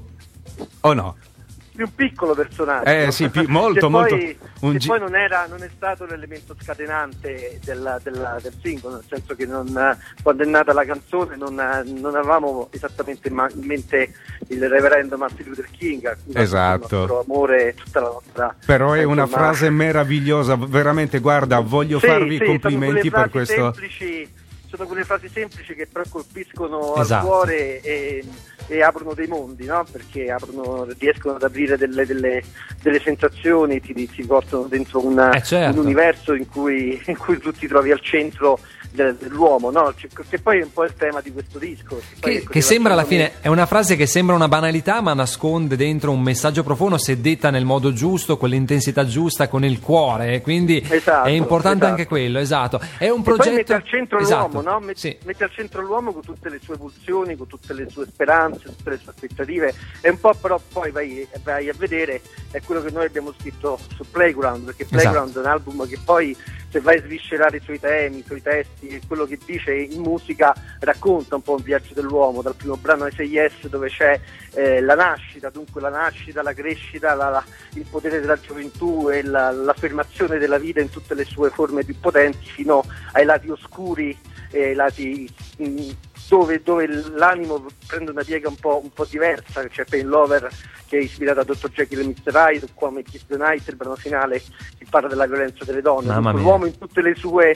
o no? Di un piccolo personaggio. Eh sì, pi- molto, che molto. Poi, un che gi- poi non, era, non è stato l'elemento scatenante della- della- del singolo, nel senso che non, quando è nata la canzone non, non avevamo esattamente in, ma- in mente il reverendo Martin Luther King, Esatto. il nostro amore, tutta la nostra... Però è una insomma- frase meravigliosa, veramente, guarda, voglio Sì, farvi sì, complimenti sono per quelle frasi questo. semplici, sono quelle frasi semplici che però colpiscono Esatto. al cuore e, e aprono dei mondi, no? Perché aprono, riescono ad aprire delle, delle, delle sensazioni, ti, ti portano dentro una, Eh, certo. un universo in cui, in cui tu ti trovi al centro del- dell'uomo, no? Cioè, che poi è un po' il tema di questo disco. Poi, Che, ecco, che sembra alla secondo fine, è una frase che sembra una banalità ma nasconde dentro un messaggio profondo se detta nel modo giusto, con l'intensità giusta, con il cuore, eh, quindi Esatto, è importante esatto. anche quello, esatto. È un E progetto... poi mette al centro esatto. l'uomo, no? Met- Sì. Mette al centro l'uomo con tutte le sue pulsioni, con tutte le sue speranze, tutte le sue aspettative, e un po' però poi vai, vai a vedere è quello che noi abbiamo scritto su Playground, perché Playground Esatto. è un album che poi, se vai a sviscerare i suoi temi, i suoi testi e quello che dice in musica, racconta un po' un viaggio dell'uomo, dal primo brano ai Say Yes, dove c'è eh, la nascita, dunque la nascita, la crescita, la, la, il potere della gioventù e la, l'affermazione della vita in tutte le sue forme più potenti, fino ai lati oscuri e ai lati mh, dove, dove l'animo prende una piega un po', un po' diversa. C'è Pain Lover, che è ispirata a doctor Jekyll e mister Hyde, come Kiss the Night, il brano finale che parla della violenza delle donne. Mamma Dunque, mia. l'uomo in tutte le sue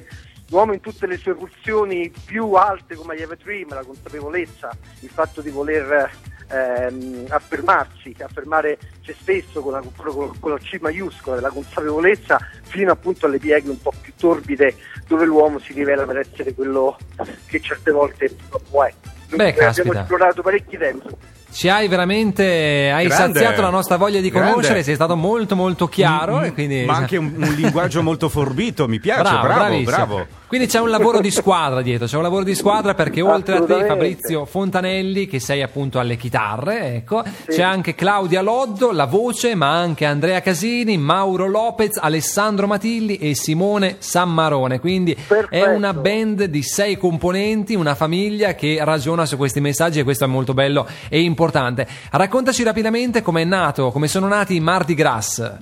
l'uomo in tutte le sue pulsioni più alte come gli Have a Dream, la consapevolezza, il fatto di voler ehm, affermarsi, affermare se stesso con la, con, con la C maiuscola della consapevolezza, fino appunto alle pieghe un po' più torbide dove l'uomo si rivela per essere quello che certe volte purtroppo è. Beh, abbiamo caspita. esplorato parecchi temi. Ci hai veramente hai Grande. saziato la nostra voglia di Grande. conoscere, sei stato molto molto chiaro Mm, e quindi ma anche un, un linguaggio molto forbito, mi piace, bravo, bravo, bravissimo. bravo. Quindi c'è un lavoro di squadra dietro, c'è un lavoro di squadra perché oltre a te Assolutamente. Fabrizio Fontanelli che sei appunto alle chitarre, ecco, c'è anche Claudia Loddo, la voce, ma anche Andrea Casini, Mauro Lopez, Alessandro Matilli e Simone Sammarone. Quindi è una band di sei componenti, una famiglia che ragiona su questi messaggi e questo è molto bello e importante. Raccontaci rapidamente com'è nato, come sono nati i Mardi Gras.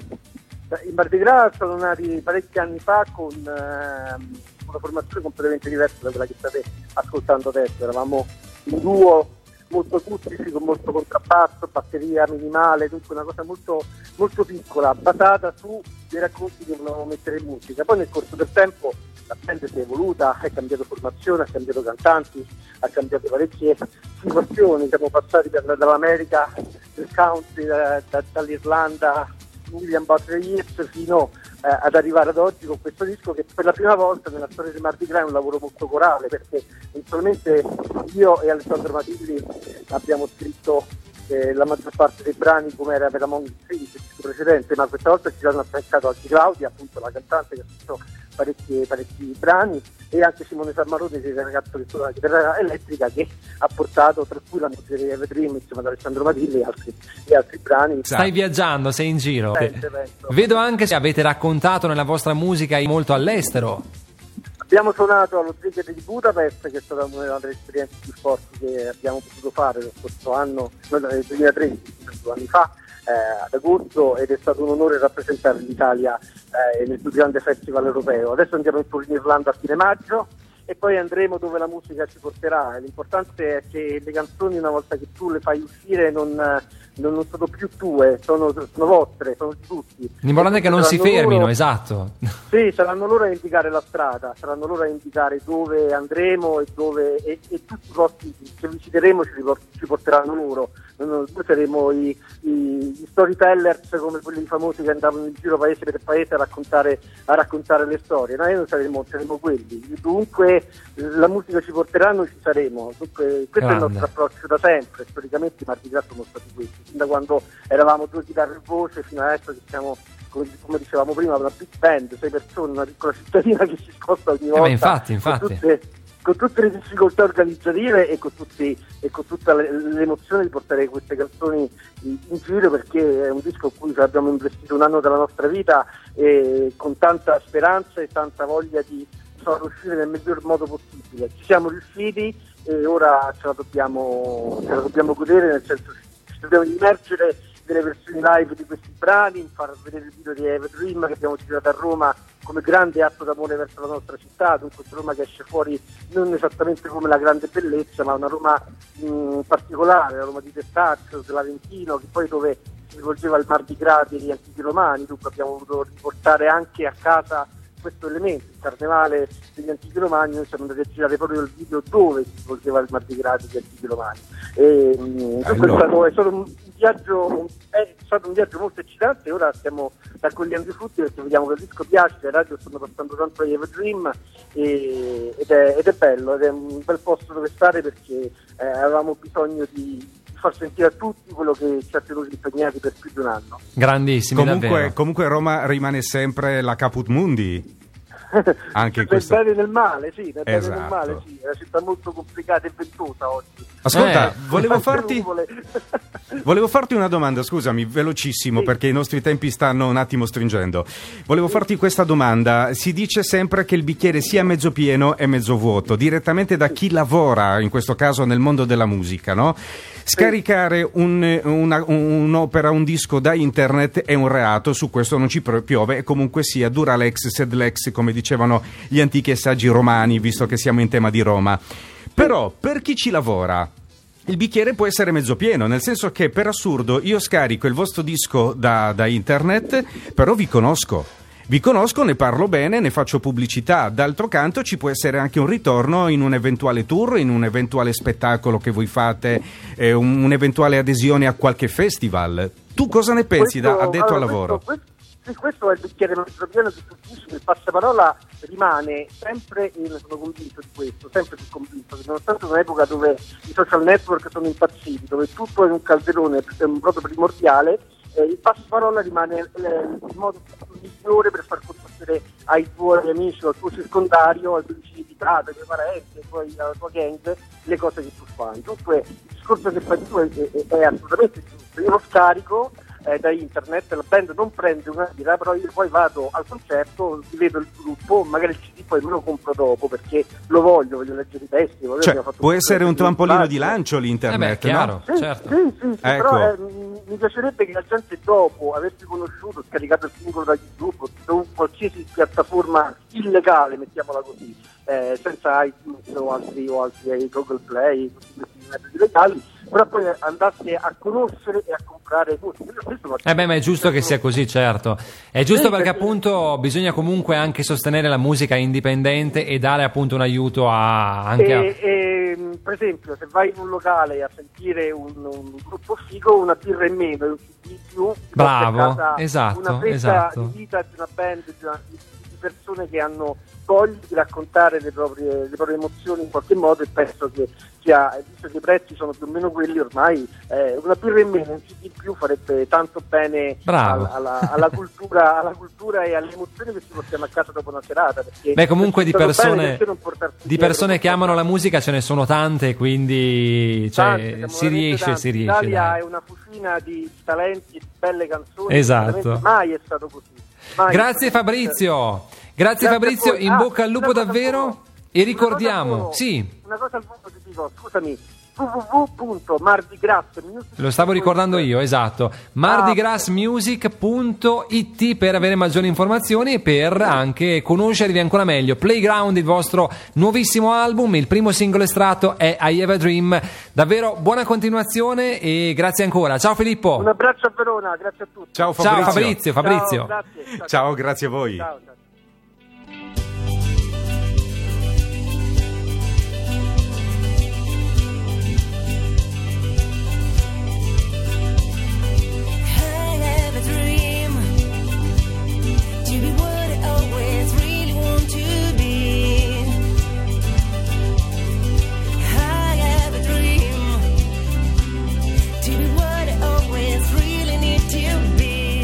I Mardi Gras sono nati parecchi anni fa con ehm, una formazione completamente diversa da quella che state ascoltando adesso. Eravamo un duo molto acustici con molto contrappasso, batteria minimale, dunque una cosa molto, molto piccola, basata su dei racconti che volevamo mettere in musica. Poi nel corso del tempo la band si è evoluta, ha cambiato formazione, ha cambiato cantanti, ha cambiato parecchie situazioni, siamo passati per, dall'America, del country, da, da, dall'Irlanda, William Butler Yeats, fino eh, ad arrivare ad oggi con questo disco che per la prima volta nella storia di Mardi Gras è un lavoro molto corale, perché solamente io e Alessandro Matilli abbiamo scritto eh, la maggior parte dei brani come era per Among the Trees, il disco precedente, ma questa volta ci hanno affiancato anche Claudia, appunto la cantante che ha scritto parecchi, parecchi brani, e anche Simone Sammarone, che è il ragazzo che suona la chitarra elettrica, che ha portato tra cui la musica di Have a Dream insieme ad Alessandro Matilli e altri, e altri brani. Stai viaggiando, sei in giro. Penso, penso. Vedo anche se avete raccontato nella vostra musica molto all'estero. Abbiamo suonato allo Szeged di Budapest, che è stata una delle esperienze più forti che abbiamo potuto fare lo scorso anno, nel duemilatredici, due anni fa, eh, ad agosto, ed è stato un onore rappresentare l'Italia eh, nel più grande festival europeo. Adesso andiamo in tour in Irlanda a fine maggio e poi andremo dove la musica ci porterà. L'importante è che le canzoni, una volta che tu le fai uscire, non, non, non sono più tue, sono, sono vostre, sono di tutti. L'importante è che non si Saranno fermino, loro- esatto. Sì, saranno loro a indicare la strada, saranno loro a indicare dove andremo e dove e, e tutti i posti che visiteremo ci, riport- ci porteranno loro. Noi saremo i, i, i storytellers come quelli famosi che andavano in giro paese per paese a raccontare, a raccontare le storie. Noi non saremo, saremo quelli. Dunque la musica ci porterà, noi ci saremo. Dunque, questo Grande. è il nostro approccio da sempre. Storicamente i Mardi Gras sono stati questi, fin da quando eravamo due chitarre e voce fino adesso che siamo, come, come dicevamo prima, una big band, sei persone, una piccola cittadina che si sposta ogni Eh, volta. ma infatti, infatti. Con tutte, con tutte le difficoltà organizzative e con, tutti, e con tutta le- l'emozione di portare queste canzoni in, in giro, perché è un disco in cui abbiamo investito un anno della nostra vita e con tanta speranza e tanta voglia di farlo uscire nel miglior modo possibile. Ci siamo riusciti e ora ce la dobbiamo, ce la dobbiamo godere, nel senso che ci dobbiamo immergere delle versioni live di questi brani, far vedere il video di Have a Dream che abbiamo girato a Roma come grande atto d'amore verso la nostra città, dunque una Roma che esce fuori non esattamente come la grande bellezza, ma una Roma mh, particolare, la Roma di Testaccio, dell'Aventino, che poi dove si svolgeva il Mardi Gras degli antichi romani, dunque abbiamo voluto riportare anche a casa questo elemento, il carnevale degli antichi romani. Noi siamo andati a girare proprio il video dove si svolgeva il Mardi Gras degli antichi romani. E, mh, dunque è stato, è stato un viaggio, è stato un viaggio molto eccitante. Ora stiamo raccogliendo i frutti perché vediamo che il disco piace, le radio stanno passando tanto a Have a Dream e, ed, è, ed è bello, ed è un bel posto dove stare, perché eh, avevamo bisogno di far sentire a tutti quello che ci ha tenuto impegnati per più di un anno. Grandissimi, Comunque, davvero. comunque Roma rimane sempre la Caput Mundi. Anche in Nel questo. bene e nel male, sì, nel bene e nel Esatto. male, sì, è una città molto complicata e ventosa oggi. Ascolta, Eh. volevo farti Nuvole. Volevo farti una domanda, scusami, velocissimo, perché i nostri tempi stanno un attimo stringendo. Volevo farti questa domanda. Si dice sempre che il bicchiere sia mezzo pieno e mezzo vuoto, direttamente da chi lavora, in questo caso nel mondo della musica, no? Scaricare un- una- un'opera, un disco da internet è un reato, su questo non ci piove, e comunque sia dura lex sed lex, come dicevano gli antichi saggi romani, visto che siamo in tema di Roma. Però per chi ci lavora il bicchiere può essere mezzo pieno, nel senso che per assurdo io scarico il vostro disco da, da internet, però vi conosco vi conosco, ne parlo bene, ne faccio pubblicità. D'altro canto ci può essere anche un ritorno in un eventuale tour, in un eventuale spettacolo che voi fate, eh, un, un'eventuale adesione a qualche festival. Tu cosa ne pensi Questo, da addetto allora, al lavoro? Questo, questo, sì, questo è il bicchiere mezzo pieno che tu dici, il passaparola rimane sempre, in, sono convinto di questo, sempre più convinto, che nonostante un'epoca dove i social network sono impazziti, dove tutto è un calderone, è un proprio primordiale, eh, il passaparola rimane eh, il modo migliore per far conoscere ai tuoi amici, al tuo circondario, ai tuoi vicini di casa, ai tuoi parenti, ai tuoi, alla tua gang, le cose che tu fai. Dunque il discorso che fai tu è, è, è assolutamente giusto. Io lo scarico eh, da internet, la band non prende una lira, però io poi vado al concerto, vedo il gruppo, magari il C D poi me lo compro dopo perché lo voglio, voglio leggere i testi. Voglio, Cioè, fatto può essere un trampolino di lancio lancio l'internet, Eh beh, chiaro, no? sì, certo. sì, sì, sì, Ecco. però eh, mi- mi piacerebbe che la gente dopo aversi conosciuto, scaricato il singolo da YouTube, da qualsiasi piattaforma illegale, mettiamola così, eh, senza iTunes o altri, o altri eh, Google Play, tutti questi metodi legali, però poi andasse a conoscere e a comprare musica. Io stesso faccio- Eh beh, ma è giusto che sia così, certo. È giusto Sì, perché perché- appunto bisogna comunque anche sostenere la musica indipendente e dare appunto un aiuto a anche a... E, e, per esempio, se vai in un locale a sentire un, un gruppo figo, una birra in meno e un C D in più, ti Bravo, porta a casa esatto, una fetta esatto. di vita di una band, di, una, di, di persone che hanno voglia di raccontare le proprie, le proprie emozioni in qualche modo, e penso che sia, visto che i prezzi sono più o meno quelli ormai, eh, una birra in meno, un C D in più farebbe tanto bene Bravo. al- alla, alla, cultura, alla cultura e alle emozioni che ci portiamo a casa dopo una serata. Perché Beh, comunque di è stato bene, persone, perché non portarsi di dietro? persone che amano la musica ce ne sono tante, quindi cioè, Tante, siamo si veramente riesce, tanti. si riesce. L'Italia dai. è una fucina di talenti e di belle canzoni. Esatto. Veramente mai è stato così. Mai Grazie è stato così. Fabrizio, grazie a Fabrizio, voi. in Ah, bocca al lupo una cosa davvero solo. e Una ricordiamo, cosa solo. sì, Una cosa al volo ti dico, scusami, w w w punto mardigras music lo stavo ricordando io, esatto, mardigrassmusic punto it per avere maggiori informazioni e per anche conoscervi ancora meglio. Playground, il vostro nuovissimo album, il primo singolo estratto è I Have a Dream. Davvero buona continuazione e grazie ancora. Ciao Filippo. Un abbraccio a Verona, grazie a tutti. Ciao Ciao Fabrizio. Fabrizio, Fabrizio. Ciao, grazie. Ciao, Ciao, grazie a voi. ciao, ciao. I have a dream to be what I always really want to be. I have a dream to be what I always really need to be.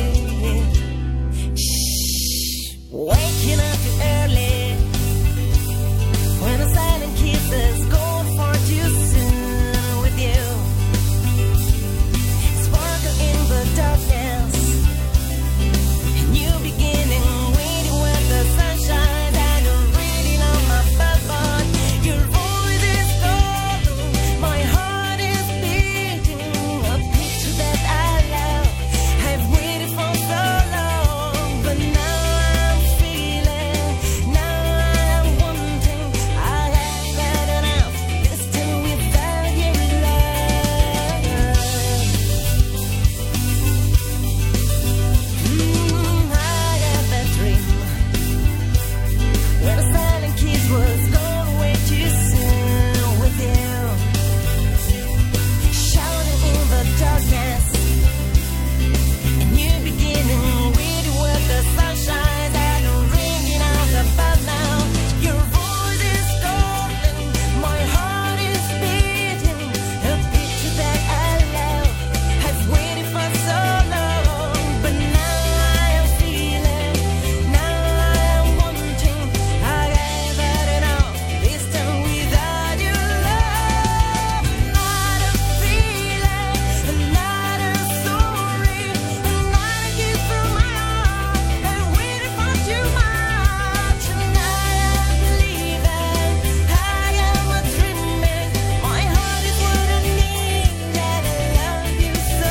Shh. Waking up too early when the silent kisses go far too soon with you. Sparkle in the darkness, a new beginning, waiting with the sunshine. I don't really know my but your voice is calling, my heart is beating. A picture that I love, I've waited for so long, but now I'm feeling, now I'm wanting. I have had enough this time without your love. Mm, I have a dream when a silent kiss was gone away too soon with you, shouting in the darkness, a new beginning, waiting with the sunshine that ringing out about now. Your voice is calling, my heart is beating. A picture that I love, I've waited for so long, but now I am feeling, now I am wanting. I have had enough this time without your love. Not a feeling, not a story, not a kiss from my heart. I waited for too much, and I am believing, I am a dreaming. My heart is what I need, and I love you so.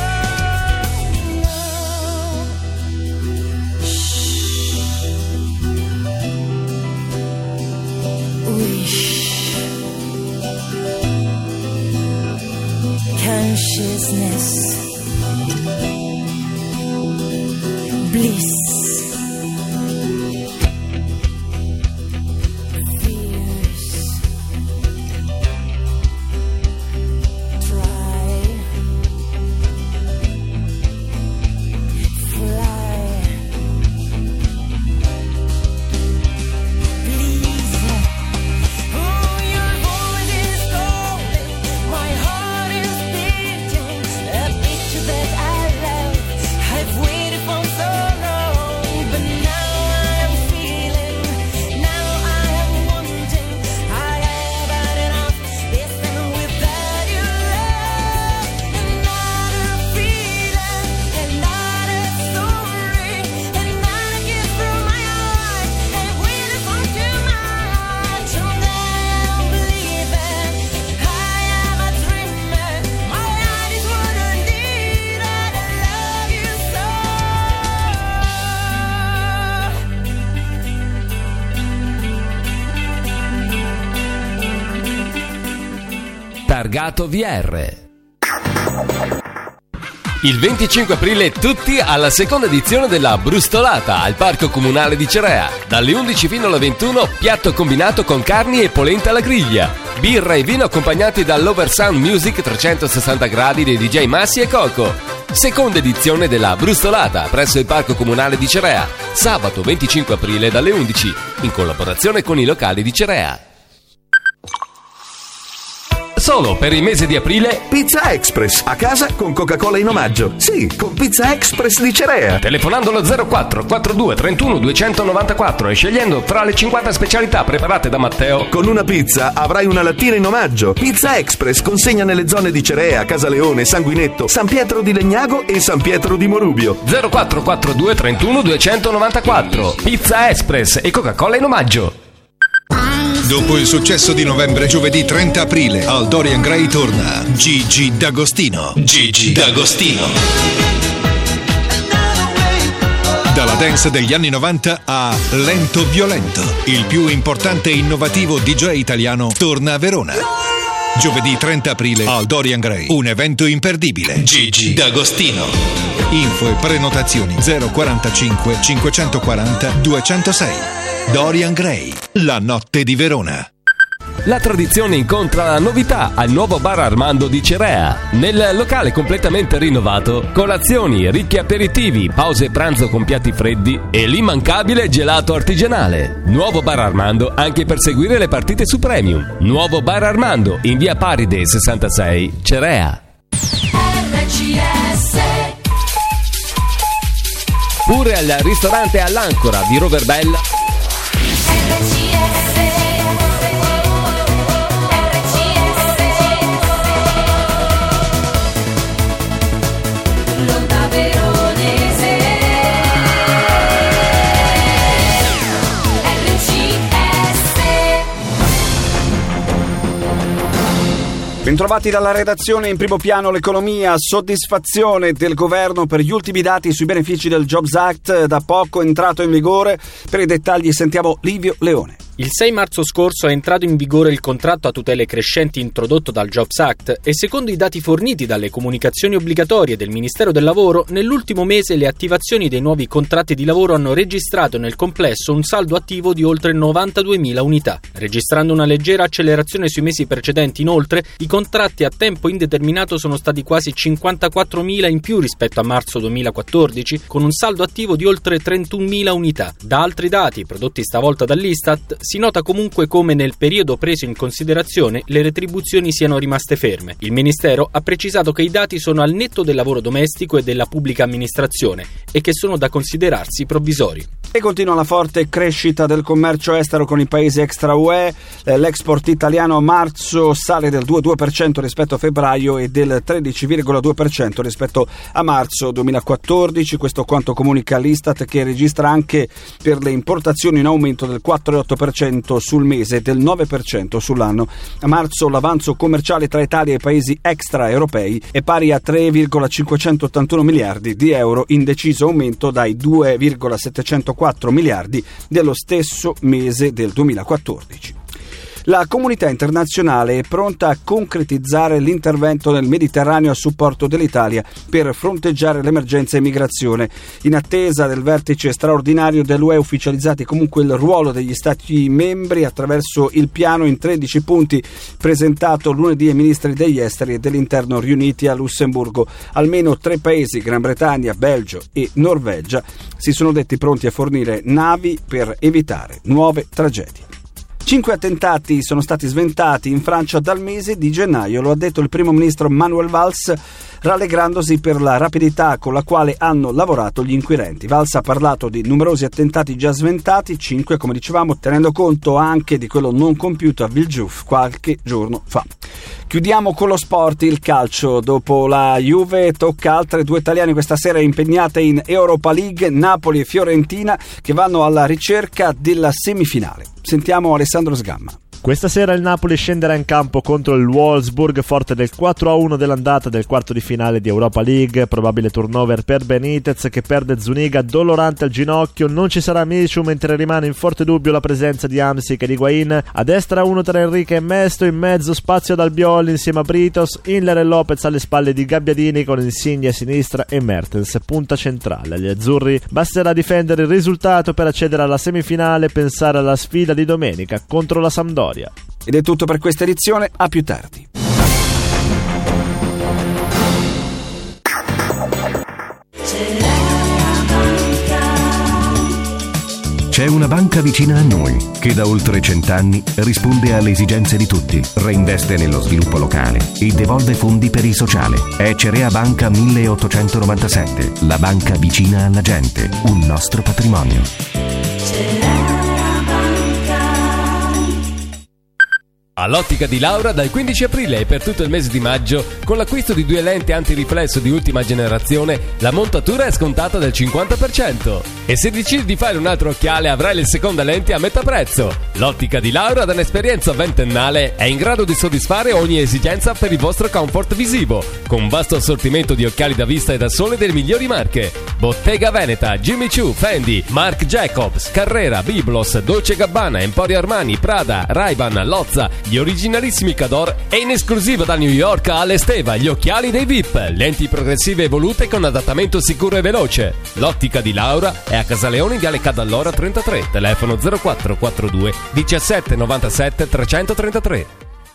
Wish, consciousness, bliss, Targato V R. Il venticinque aprile tutti alla seconda edizione della Brustolata al Parco Comunale di Cerea. Dalle undici fino alle ventuno, piatto combinato con carni e polenta alla griglia. Birra e vino accompagnati dall'Oversound Music trecentosessanta gradi dei D J Massi e Coco. Seconda edizione della Brustolata presso il Parco Comunale di Cerea. Sabato venticinque aprile dalle undici, in collaborazione con i locali di Cerea. Solo per il mese di aprile Pizza Express, a casa con Coca-Cola in omaggio. Sì, con Pizza Express di Cerea. Telefonando allo zero quattro quarantadue trentuno duecentonovantaquattro e scegliendo fra le cinquanta specialità preparate da Matteo. Con una pizza avrai una lattina in omaggio. Pizza Express consegna nelle zone di Cerea, Casaleone, Sanguinetto, San Pietro di Legnago e San Pietro di Morubio. zero quattro quarantadue trentuno duecentonovantaquattro. Pizza Express e Coca-Cola in omaggio. Dopo il successo di novembre, giovedì trenta aprile, al Dorian Gray torna Gigi D'Agostino. Gigi D'Agostino. Dalla dance degli anni novanta a Lento Violento, il più importante e innovativo D J italiano torna a Verona. Giovedì trenta aprile al Dorian Gray, un evento imperdibile. Gigi D'Agostino. Info e prenotazioni zero quarantacinque cinquecentoquaranta duecentosei. Dorian Gray, la notte di Verona. La tradizione incontra la novità al nuovo bar Armando di Cerea. Nel locale completamente rinnovato, colazioni, ricchi aperitivi, pause pranzo con piatti freddi e l'immancabile gelato artigianale. Nuovo bar Armando anche per seguire le partite su Premium. Nuovo bar Armando in via Paride sessantasei, Cerea. R C S. Pure al ristorante all'Ancora di Roverbella. Bentrovati dalla redazione. In primo piano l'economia, soddisfazione del governo per gli ultimi dati sui benefici del Jobs Act, da poco entrato in vigore. Per i dettagli sentiamo Livio Leone. Il sei marzo scorso è entrato in vigore il contratto a tutele crescenti introdotto dal Jobs Act e secondo i dati forniti dalle comunicazioni obbligatorie del Ministero del Lavoro, nell'ultimo mese le attivazioni dei nuovi contratti di lavoro hanno registrato nel complesso un saldo attivo di oltre novantaduemila unità. Registrando una leggera accelerazione sui mesi precedenti, inoltre, i contratti a tempo indeterminato sono stati quasi cinquantaquattromila in più rispetto a marzo duemilaquattordici, con un saldo attivo di oltre trentunomila unità. Da altri dati, prodotti stavolta dall'Istat, si nota comunque come nel periodo preso in considerazione le retribuzioni siano rimaste ferme. Il Ministero ha precisato che i dati sono al netto del lavoro domestico e della pubblica amministrazione e che sono da considerarsi provvisori. E continua la forte crescita del commercio estero con i paesi extra U E. L'export italiano a marzo sale del due virgola due per cento rispetto a febbraio e del tredici virgola due per cento rispetto a marzo duemilaquattordici. Questo quanto comunica l'Istat, che registra anche per le importazioni un aumento del quattro virgola otto per cento sul mese e del nove per cento sull'anno. A marzo l'avanzo commerciale tra Italia e i paesi extraeuropei è pari a tre virgola cinquecentottantuno miliardi di euro, in deciso aumento dai due virgola settecentoquattro miliardi dello stesso mese del duemilaquattordici. La comunità internazionale è pronta a concretizzare l'intervento nel Mediterraneo a supporto dell'Italia per fronteggiare l'emergenza immigrazione. In attesa del vertice straordinario dell'U E, ufficializzati comunque il ruolo degli Stati membri attraverso il piano in tredici punti presentato lunedì ai ministri degli esteri e dell'interno riuniti a Lussemburgo. Almeno tre paesi, Gran Bretagna, Belgio e Norvegia, si sono detti pronti a fornire navi per evitare nuove tragedie. Cinque attentati sono stati sventati in Francia dal mese di gennaio, lo ha detto il primo ministro Manuel Valls, rallegrandosi per la rapidità con la quale hanno lavorato gli inquirenti. Valls ha parlato di numerosi attentati già sventati, cinque come dicevamo, tenendo conto anche di quello non compiuto a Villejuif qualche giorno fa. Chiudiamo con lo sport, il calcio. Dopo la Juve tocca altre due italiane questa sera impegnate in Europa League, Napoli e Fiorentina, che vanno alla ricerca della semifinale. Sentiamo Alessandro Sgamma. Questa sera il Napoli scenderà in campo contro il Wolfsburg, forte del quattro a uno dell'andata del quarto di finale di Europa League. Probabile turnover per Benitez che perde Zuniga dolorante al ginocchio. Non ci sarà Michu, mentre rimane in forte dubbio la presenza di Hamsik e di Higuain. A destra uno tra Enrique e Mesto, in mezzo spazio ad Albiol insieme a Britos, Inler e Lopez alle spalle di Gabbiadini con Insigne a sinistra e Mertens punta centrale. Agli azzurri basterà difendere il risultato per accedere alla semifinale e pensare alla sfida di domenica contro la Sampdoria. Ed è tutto per questa edizione, a più tardi. C'è una banca vicina a noi che da oltre cent'anni risponde alle esigenze di tutti, reinveste nello sviluppo locale e devolve fondi per il sociale. È Cerea Banca milleottocentonovantasette, la banca vicina alla gente, un nostro patrimonio. All'Ottica di Laura dal quindici aprile e per tutto il mese di maggio, con l'acquisto di due lenti antiriflesso di ultima generazione, la montatura è scontata del cinquanta per cento. E se decidi di fare un altro occhiale avrai le seconde lenti a metà prezzo. L'Ottica di Laura, da un'esperienza ventennale, è in grado di soddisfare ogni esigenza per il vostro comfort visivo, con un vasto assortimento di occhiali da vista e da sole delle migliori marche: Bottega Veneta, Jimmy Choo, Fendi, Marc Jacobs, Carrera, Biblos, Dolce Gabbana, Emporio Armani, Prada, Ray-Ban, Lozza, gli originalissimi Cador e in esclusiva da New York all'Esteva gli occhiali dei V I P, lenti progressive evolute con adattamento sicuro e veloce. L'Ottica di Laura è a Casaleone in Viale Cadallora trentatré, telefono zero quattro quattro due diciassette novantasette trecentotrentatré.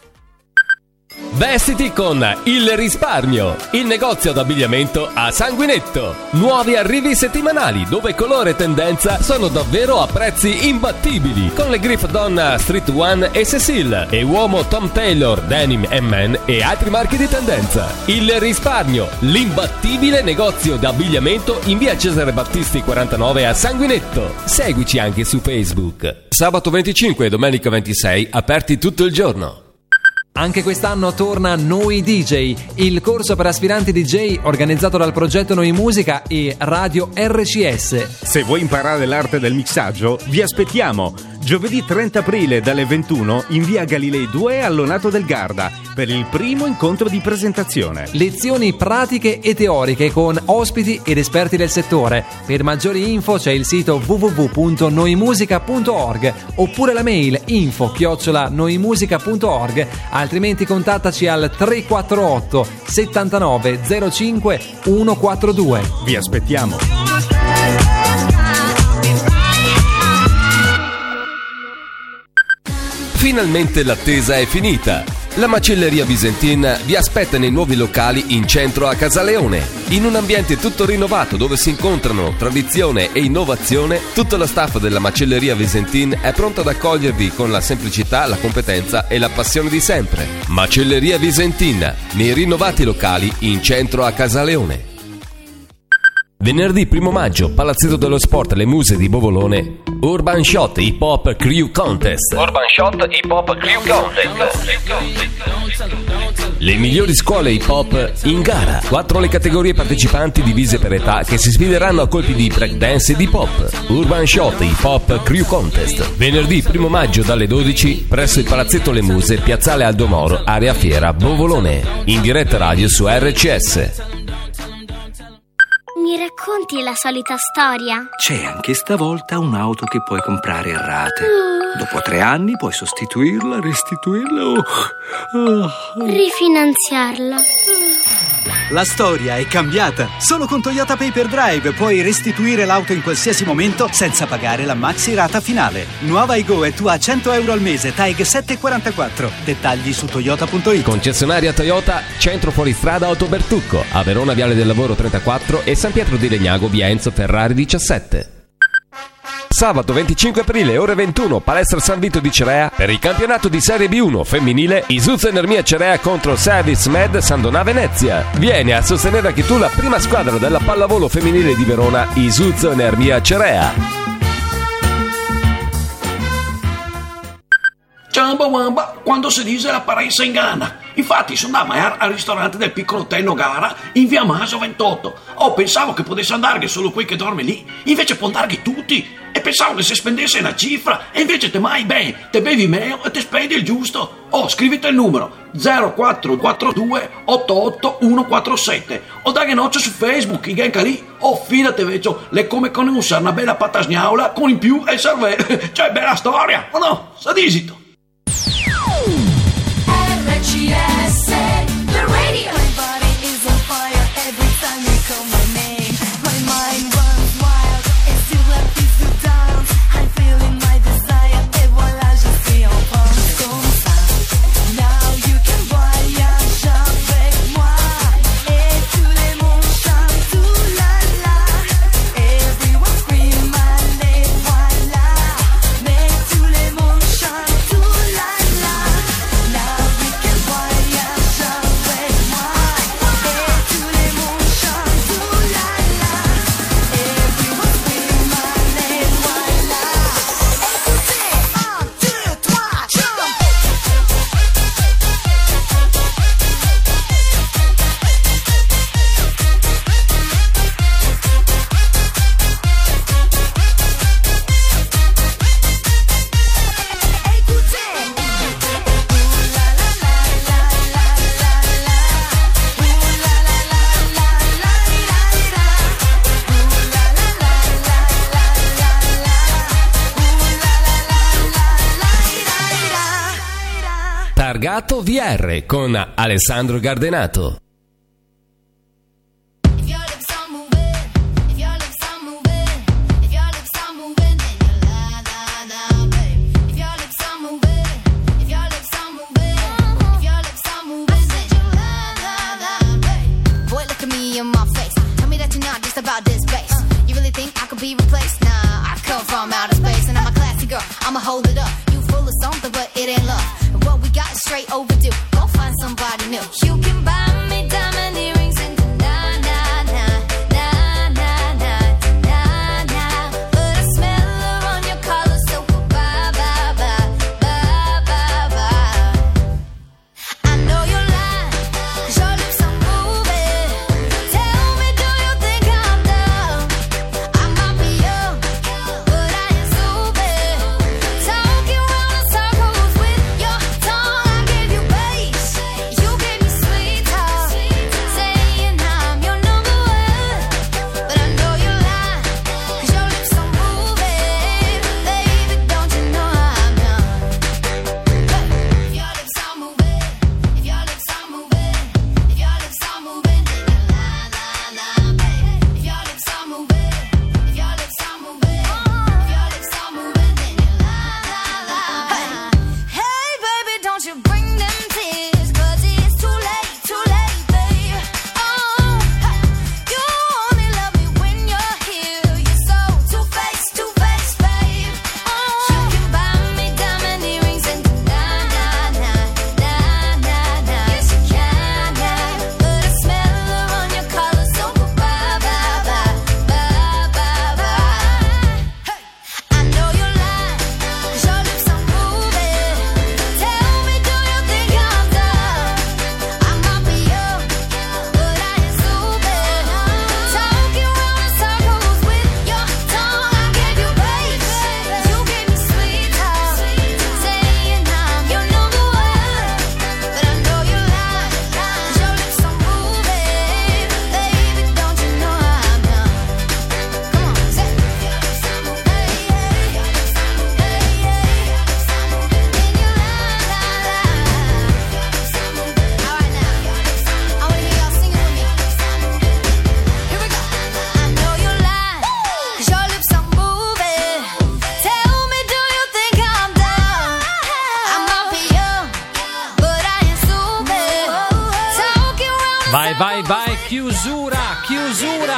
Vestiti con il risparmio, il negozio d'abbigliamento a Sanguinetto. Nuovi arrivi settimanali dove colore e tendenza sono davvero a prezzi imbattibili, con le Griff Donna Street One e Cecil e uomo Tom Taylor, Denim and Men e altri marchi di tendenza. Il risparmio, l'imbattibile negozio d'abbigliamento in via Cesare Battisti quarantanove a Sanguinetto. Seguici anche su Facebook. Sabato venticinque e domenica ventisei aperti tutto il giorno. Anche quest'anno torna Noi D J, il corso per aspiranti D J organizzato dal progetto Noi Musica e Radio R C S. Se vuoi imparare l'arte del mixaggio, vi aspettiamo giovedì trenta aprile dalle ventuno in via Galilei due a Lonato del Garda per il primo incontro di presentazione. Lezioni pratiche e teoriche con ospiti ed esperti del settore. Per maggiori info c'è il sito w w w punto noimusica punto org oppure la mail info chiocciola noimusica punto org, altrimenti contattaci al tre quattro otto settantanove zero cinque centoquarantadue. Vi aspettiamo. Finalmente l'attesa è finita. La macelleria Visentin vi aspetta nei nuovi locali in centro a Casaleone. In un ambiente tutto rinnovato dove si incontrano tradizione e innovazione, tutto lo staff della macelleria Visentin è pronto ad accogliervi con la semplicità, la competenza e la passione di sempre. Macelleria Visentin, nei rinnovati locali in centro a Casaleone. Venerdì primo maggio, Palazzetto dello Sport Le Muse di Bovolone, Urban Shot Hip Hop Crew Contest. Urban Shot Hip Hop Crew Contest. Le migliori scuole hip hop in gara. Quattro le categorie partecipanti divise per età che si sfideranno a colpi di breakdance ed hip hop. Urban Shot Hip Hop Crew Contest. Venerdì primo maggio dalle dodici presso il Palazzetto Le Muse, Piazzale Aldo Moro, area Fiera, Bovolone. In diretta radio su R C S. Mi racconti la solita storia? C'è anche stavolta un'auto che puoi comprare a rate. Uh. Dopo tre anni puoi sostituirla, restituirla o oh. rifinanziarla. La storia è cambiata. Solo con Toyota Paper Drive puoi restituire l'auto in qualsiasi momento senza pagare la maxi rata finale. Nuova Aygo è tua a cento euro al mese, T A G sette virgola quarantaquattro. Dettagli su toyota punto it. Concessionaria Toyota, centro fuoristrada Autobertucco, a Verona Viale del Lavoro trentaquattro e San Pietro di Legnago via Enzo Ferrari diciassette. Sabato venticinque aprile, ore ventuno, Palestra San Vito di Cerea per il campionato di Serie B uno femminile Isuzu Enermia Cerea contro Service Med Sandonà Venezia. Vieni a sostenere anche tu la prima squadra della pallavolo femminile di Verona, Isuzu Enermia Cerea. Ciamba wamba, quando si dice l'apparenza inganna. Infatti sono andato al ristorante del piccolo Tè Nogara in via Maso ventotto. Oh, pensavo che potesse andare solo quei che dorme lì, invece può andare tutti. E pensavo che si spendesse una cifra, e invece te mai ben, te bevi meno e te spendi il giusto. Oh, scrivete il numero zero quattro quattro due otto otto uno quattro sette o dai noce su Facebook, i genca lì. Oh, fidate vecio, le come con una bella patasgnaula con in più e serve, cioè bella storia, o no? Sadisito. R C S, the radio. My body is on fire every time you call my name. My mind runs wild and still left is the dance. I'm feeling my desire et voilà je suis en France comme ça. Now you can voyage avec moi et tous les mondes chantent tout la la. Everyone scream allez voilà, mais tous les mondes chantent tout la la. Now you can voyage avec moi et tous les mondes chantent tout la la. Everyone scream allez voilà. Écoutez, un, deux, trois, jump. Targato V R con Alessandro Gardenato. If your lips are moving, if your lips are moving, if your lips are moving, then you la la la, babe. If your lips are moving, if your lips are moving, if your lips are moving, then you la la la, babe. Boy, look at me in my face. Tell me that you're not just about this bass. You really think I could be replaced? Nah, I come from outer space and I'm a classy girl. I'ma hold it up. You full of something, but it ain't love. And what we got is straight overdue. Go find somebody new. You can buy me diamond earrings and na na na na na na na na. But I smell her on your collar, so bye bye bye bye bye bye. I know you're lying, 'cause your lips are moving. Tell me, do you think I'm dumb? I might be young, but I ain't stupid. Talking round in circles with your tongue. I gave you bass, you gave me sweet talk, saying I'm your number one. But I know you're lying, 'cause your lips are moving. Baby, don't you know I'm young? If your lips are moving, if your lips are moving, if your lips are moving, then you la la la, baby. If your lips are moving, if your lips are moving, if your lips are moving, then you la la la. Hey, baby, don't you bring them tears, 'cause it's too late, too late, babe. Oh, you only love me when you're here. You're so two-faced, two-faced, babe. Oh, you can buy me diamond earrings and na na na na na na. Yes, you can, yeah. But I smell her on your collar, so bye bye bye bye bye bye. I know you're lying, 'cause your lips are moving. Tell me, do you think I'm dumb? I might be young, but I ain't stupid. Talking round in circles with your tongue. I gave you bass, you gave me sweet talk, saying I'm your number one. But I know you're lying, 'cause your lips are moving. Baby, don't you know I'm young? Come on, say it. Your lips are moving, hey, hey. Your lips are moving, hey, hey. Your lips are moving, then you la la la. Your lips are moving. All right now, I wanna hear y'all singing with me. Here we go. I know you're lying, 'cause your lips are moving. Tell me, do you think I'm dumb? I might be young, but I ain't stupid. Talking round. Vai, vai, vai, chiusura, chiusura.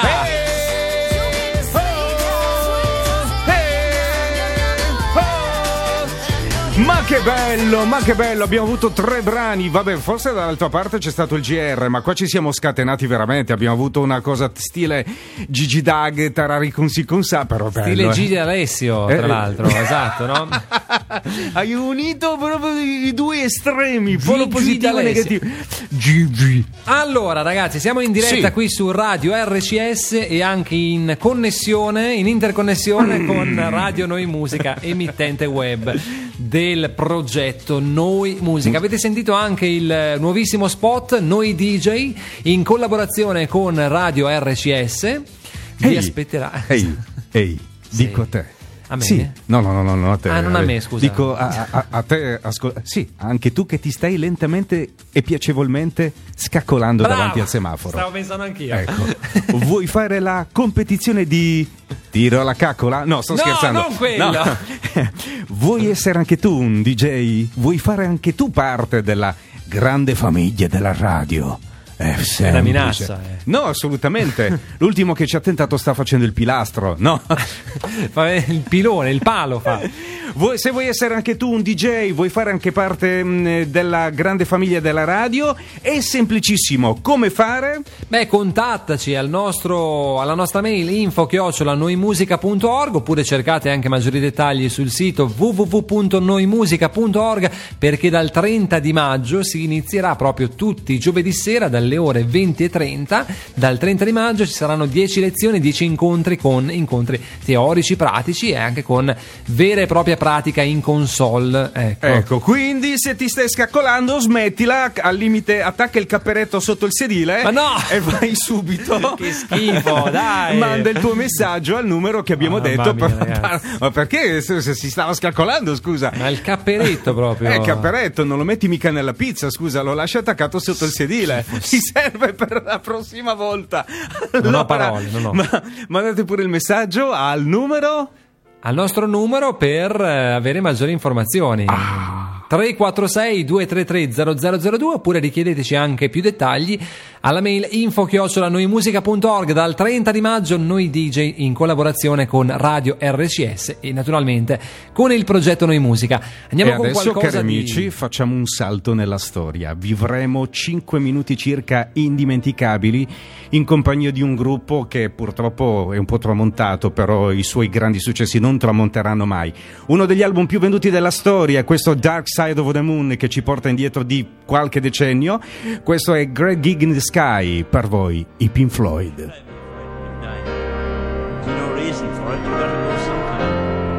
Ma che bello, ma che bello, abbiamo avuto tre brani. Vabbè, forse dall'altra parte c'è stato il G R, ma qua ci siamo scatenati veramente. Abbiamo avuto una cosa stile Gigi Dag, Tarari con si con sa, però bello. Stile eh. Gigi Alessio, tra Eh, l'altro, esatto, no? Hai unito proprio i due estremi, polo Gigi positivo e D'Alessio. negativo. Gigi. Allora ragazzi, siamo in diretta Sì. qui su Radio R C S e anche in connessione, in interconnessione con Radio Noi Musica, emittente web del progetto Noi Musica. Avete sentito anche il nuovissimo spot Noi D J in collaborazione con Radio R C S. Vi Ehi, aspetterà. Ehi, ehi, Sì. dico a te. A me? Sì. No, no, no, no, no, a te. Ah, non a me, scusa. Dico a, a- a te, ascolta. Sì, anche tu che ti stai lentamente e piacevolmente scaccolando Bravo. davanti al semaforo. Stavo pensando anch'io. Ecco. Vuoi fare la competizione di tiro alla caccola? No, sto No, scherzando. non quello. No. Vuoi essere anche tu un D J? Vuoi fare anche tu parte della grande famiglia della radio? È semplice. una minaccia, eh. No, assolutamente. L'ultimo che ci ha tentato sta facendo il pilastro. No. Fa il pilone, il palo fa. Vuoi- se vuoi essere anche tu un D J, vuoi fare anche parte mh, della grande famiglia della radio, è semplicissimo. Come fare? Beh, contattaci al nostro, alla nostra mail info chiocciola noimusica punto org, oppure cercate anche maggiori dettagli sul sito w w w punto noimusica punto org, perché dal trenta di maggio si inizierà proprio tutti i giovedì sera dalle ore venti e trenta. Dal trenta di maggio ci saranno dieci lezioni, dieci incontri con incontri teorici, pratici e anche con vera e propria pratica in console. Ecco. Ecco, quindi se ti stai scaccolando, smettila, al limite attacca il capperetto sotto il sedile. Ma no! E vai subito. Che schifo, dai! Manda il tuo messaggio al numero che abbiamo Mamma detto. mia, per- ragazzi. ma perché se, se si stava scaccolando, scusa? Ma il capperetto proprio. Eh, il capperetto, non lo metti mica nella pizza, scusa, lo lasci attaccato sotto il sedile. Ti serve per la prossima volta. Non ho Allora, parole, non ho. Ma, mandate pure il messaggio al numero Al nostro numero per eh, avere maggiori informazioni. tre quattro sei due tre tre zero zero zero due, oppure richiedeteci anche più dettagli alla mail info chiocciola noimusica punto org. Dal trenta di maggio Noi D J in collaborazione con Radio R C S e naturalmente con il progetto Noi Musica. Andiamo e con adesso, qualcosa cari di... amici, facciamo un salto nella storia. Vivremo cinque minuti circa indimenticabili in compagnia di un gruppo che purtroppo è un po' tramontato, però i suoi grandi successi non tramonteranno mai. Uno degli album più venduti della storia, questo Dark Side of the Moon, che ci porta indietro di qualche decennio. Questo è Great Gig in the Sky, per voi i Pink Floyd. There's no reason for it. You've got to go sometime.